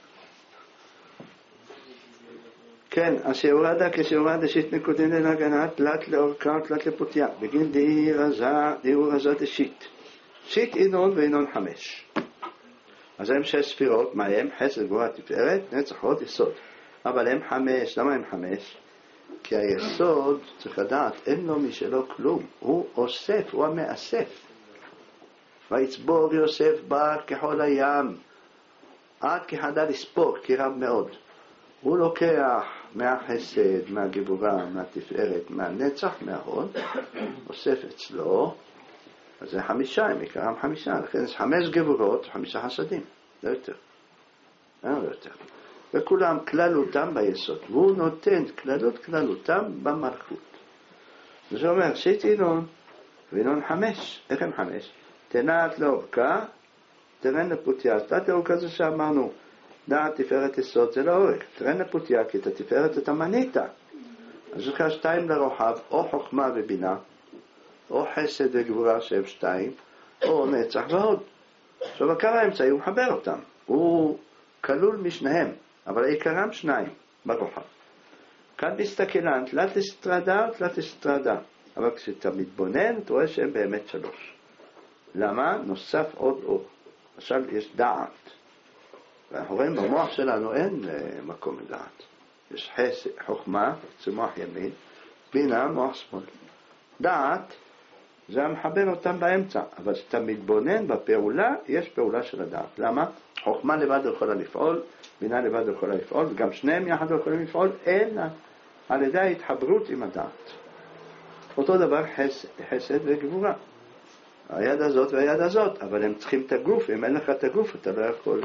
כן, השיעורדה כשיעורדה שיט נקודין להגנה, תלת לאורכה, תלת לפותיה. בגין דהירו רזה דשיט. שיט אינון ואינון 5. אז הם 6 ספירות, מה הם? חסד, גבורה, תפארת, נצח, הוד, יסוד. אבל הם 5, למה הם 5? כי היסוד, צריך לדעת, אין לו משלו כלום. הוא אוסף, הוא המאסף. ויצבור יוסף בר כחול הים, עד כחדה לספור, כי רב מאוד. הוא לוקח מהחסד, מהגבורה, מהתפארת, מהנצח, מההוד, אוסף אצלו, אז זה 5, הם יקרם 5, לכן יש 5 גבורות, 5 חסדים, לא יותר. לא יותר. וכולם כללותם ביסוד, והוא נותן כללותם במלכות. זה אומר, שיט אינון, ואינון 5, איך הם 5? תנעת לאורכה, תרן לפותיה, תנעת לאורכה זה שאמרנו, דעת תפארת יסוד זה לאורך, תרן לפותיה, כי את התפארת אתה מנית. אז יש לך 2 לרוחב, או חוכמה ובינה, או חסד וגבורה שהם 2, או נצח והוד. עכשיו הקו האמצעי הוא מחבר אותם, הוא כלול משניהם, אבל העיקרם 2 ברוחב. כאן מסתכלן, תלת אסטרדה ותלת אסטרדה, אבל כשאתה מתבונן אתה רואה שהם באמת 3. למה? נוסף עוד אור. עכשיו יש דעת, ואנחנו רואים במוח שלנו אין מקום לדעת. יש חוכמה, זה מוח ימין, בינה, מוח שמאל. דעת זה המחבר אותם באמצע, אבל כשאתה מתבונן בפעולה, יש פעולה של הדעת. למה? חוכמה לבד לא יכולה לפעול, בינה לבד לא יכולה לפעול, וגם שניהם יחד לא יכולים לפעול, אלא על ידי ההתחברות עם הדעת. אותו דבר חסד וגבורה. היד הזאת והיד הזאת, אבל הם צריכים את הגוף, אם אין לך את הגוף אתה לא יכול...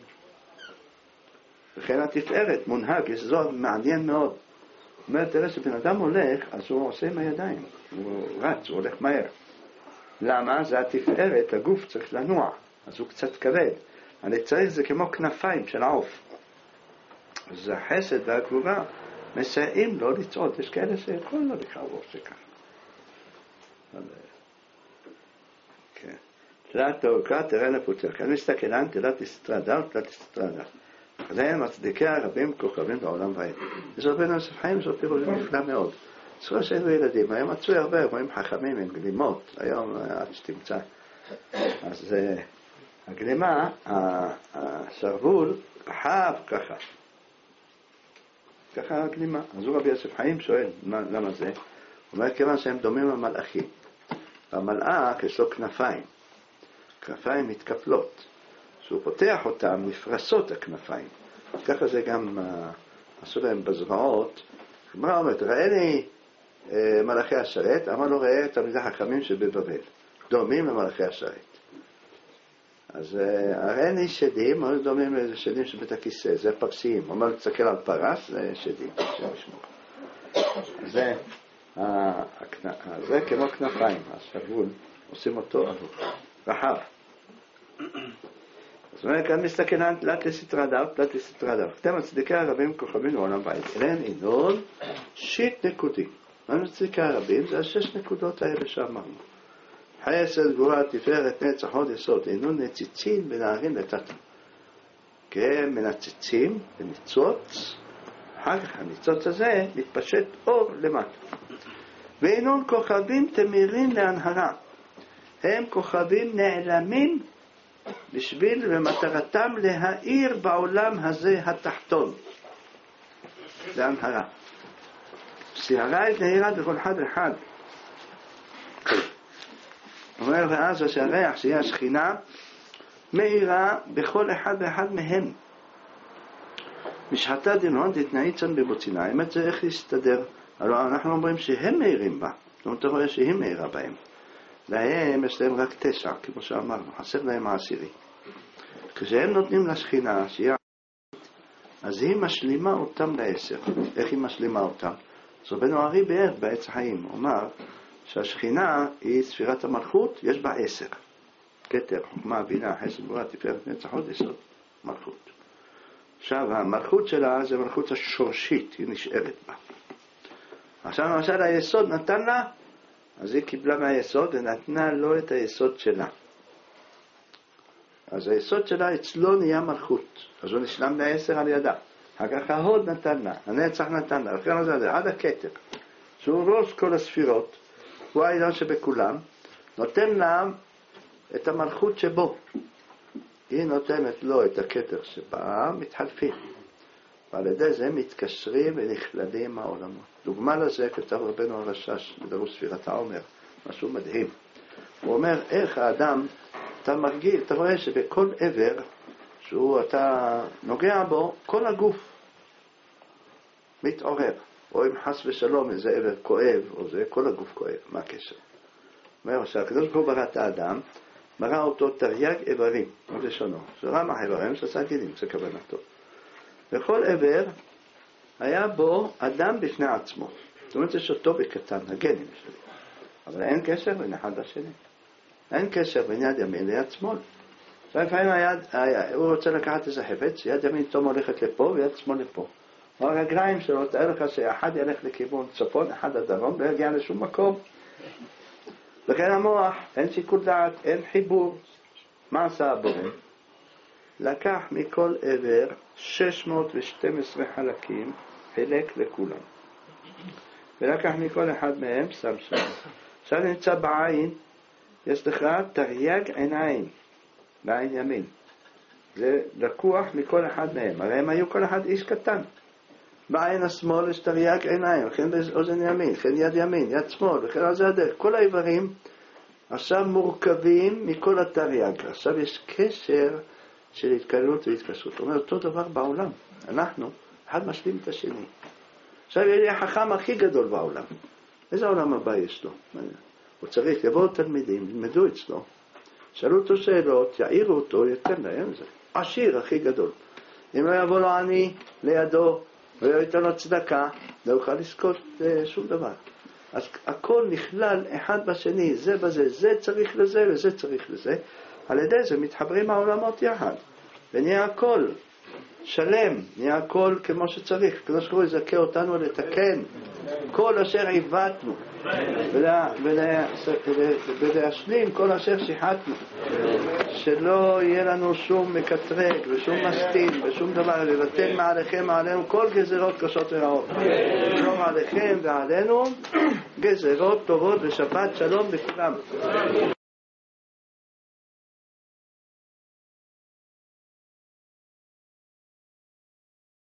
וכן התפארת, מונהג, יש זו מעניין מאוד. זאת אומרת, תראה שבן אדם הולך, אז הוא עושה עם הידיים, הוא רץ, הוא הולך מהר. למה? זה התפארת, הגוף צריך לנוע, אז הוא קצת כבד. אני צריך זה כמו כנפיים של העוף. אז החסד והגבורה מסייעים לא לצעוד, יש כאלה שיכול לא לקרוא שכך. כן. תלת אורכה, תראה לפוצר. כאן מסתכלן, תלת אסטרדה ותלת אסטרדה. עליהם מצדיקי הרבים כוכבים בעולם ועד. יש הרבה נוסף חיים זאת פירוש נפלא מאוד. זכור שהיינו ילדים, היום מצוי הרבה, רואים חכמים עם גלימות, היום עד שתמצא. אז הגלימה, השרוול, רחב ככה. ככה הגלימה. אז הוא רבי יוסף חיים שואל, למה זה? הוא אומר, כיוון שהם דומים למלאכים. המלאך יש לו כנפיים. כנפיים מתקפלות. כשהוא פותח אותם, נפרסות הכנפיים. ככה זה גם עשו להם בזרועות. מה אומרת? ראה לי מלאכי השרת, אמר לו ראה תלמידי חכמים שבבבל. דומים למלאכי השרת. אז ראה לי שדים, אבל דומים לשדים שבית הכיסא, זה פרסיים. הוא אומר, תסתכל על פרס, זה שדים. זה כמו כנפיים, השרוול, עושים אותו רחב. זאת אומרת, כאן מסתכלן תלת אסטרדה ותלת אסטרדה. אתם מצדיקי הרבים כוכבים לעולם ועד. אליהם אינון שיט נקודים. מה מצדיקי הרבים? זה 6 נקודות האלה שאמרנו. חסד, גבורה, תפארת, נצח, הוד, יסוד. אינון נציצים ונערים לתת. כן, מנציצים וניצוץ. אחר כך הניצוץ הזה מתפשט אור למטה. ואינון כוכבים תמירים להנהרה. הם כוכבים נעלמים בשביל ומטרתם להאיר בעולם הזה התחתון. זה הנהרה. סערה היא נהירה בכל אחד אחד. אומר ואז שהריח שהיא השכינה מאירה בכל אחד ואחד מהם. משחטה דנון תתנאיצן בבוצינה. האמת זה איך להסתדר. הלוא אנחנו אומרים שהם מאירים בה. זאת אומרת, אתה רואה שהיא מאירה בהם. להם יש להם רק 9, כמו שאמרנו, חסר להם 10. כשהם נותנים לשכינה, שהיא אז היא משלימה אותם לעשר. איך היא משלימה אותם? אז רבנו הארי ביאר בעץ החיים, הוא אמר שהשכינה היא ספירת המלכות, יש בה 10. כתר, חוכמה, בינה, חסד, גבורה, תפארת, נצח, הוד, יסוד, מלכות. עכשיו, המלכות שלה זה מלכות השורשית, היא נשארת בה. עכשיו, למשל, היסוד נתן לה, אז היא קיבלה מהיסוד ונתנה לו את היסוד שלה. אז היסוד שלה אצלו נהיה מלכות, אז הוא נשלם ל10 על ידה. אחר כך ההוד נתן לה, הנצח נתן לה, וכן זה עד הכתר, שהוא ראש כל הספירות, הוא העליון שבכולם, נותן לה את המלכות שבו. היא נותנת לו את הכתר שבה, מתחלפים. ועל ידי זה מתקשרים ונכללים העולמות. דוגמה לזה כתב רבנו הרשש בדרוש ספירת העומר, משהו מדהים. הוא אומר איך האדם, אתה מרגיל, אתה רואה שבכל עבר אתה נוגע בו, כל הגוף מתעורר. או אם חס ושלום איזה עבר כואב, או זה, כל הגוף כואב. מה הקשר? הוא אומר שהקדוש ברוך הוא ברא את האדם, ברא אותו תרי"ג איברים, עוד לשונו. שראה מה איברים, שעשה גילים, זה כוונתו. וכל עבר היה בו אדם בפני עצמו. זאת אומרת, יש אותו בקטן, הגנים שלי. אבל אין קשר בין אחד לשני. אין קשר בין יד ימין ליד שמאל. לפעמים הוא רוצה לקחת איזה חפץ, יד ימין תום הולכת לפה ויד שמאל לפה. הרגליים שלו, תאר לך שאחד ילך לכיוון צפון, אחד לדרום, לא יגיע לשום מקום. לכן המוח, אין שיקול דעת, אין חיבור. מה עשה הבורא? לקח מכל עבר 612 חלקים, חילק לכולם. ולקח מכל אחד מהם, שם שם. עכשיו נמצא בעין, יש לך תרי"ג עיניים, בעין ימין. זה לקוח מכל אחד מהם. הרי הם היו כל אחד איש קטן. בעין השמאל יש תרי"ג עיניים, וכן באוזן ימין, וכן יד ימין, יד שמאל, וכן על זה הדרך. כל האיברים עכשיו מורכבים מכל התרי"ג. עכשיו יש קשר של התקללות והתקשרות. זאת אומרת, אותו דבר בעולם. אנחנו, אחד משלים את השני. עכשיו יהיה החכם הכי גדול בעולם. איזה עולם הבא יש לו? הוא צריך, יבואו תלמידים, ילמדו אצלו, שאלו אותו שאלות, יעירו אותו, ייתן להם זה. עשיר הכי גדול. אם לא יבוא לו עני לידו, ולא ייתן לו צדקה, לא יוכל לזכות שום דבר. אז הכל נכלל אחד בשני, זה בזה, זה צריך לזה וזה צריך לזה. על ידי זה מתחברים העולמות יחד. ונהיה הכל שלם, נהיה הכל כמו שצריך. הקדוש ברוך הוא יזכה אותנו לתקן כל אשר עיוותנו ולהשלים כל אשר שיחתנו, שלא יהיה לנו שום מקטרג ושום מסתים ושום דבר, לבטל מעליכם ועלינו כל גזרות קשות ורעות, שלום עליכם ועלינו גזרות טובות ושבת שלום לכולם.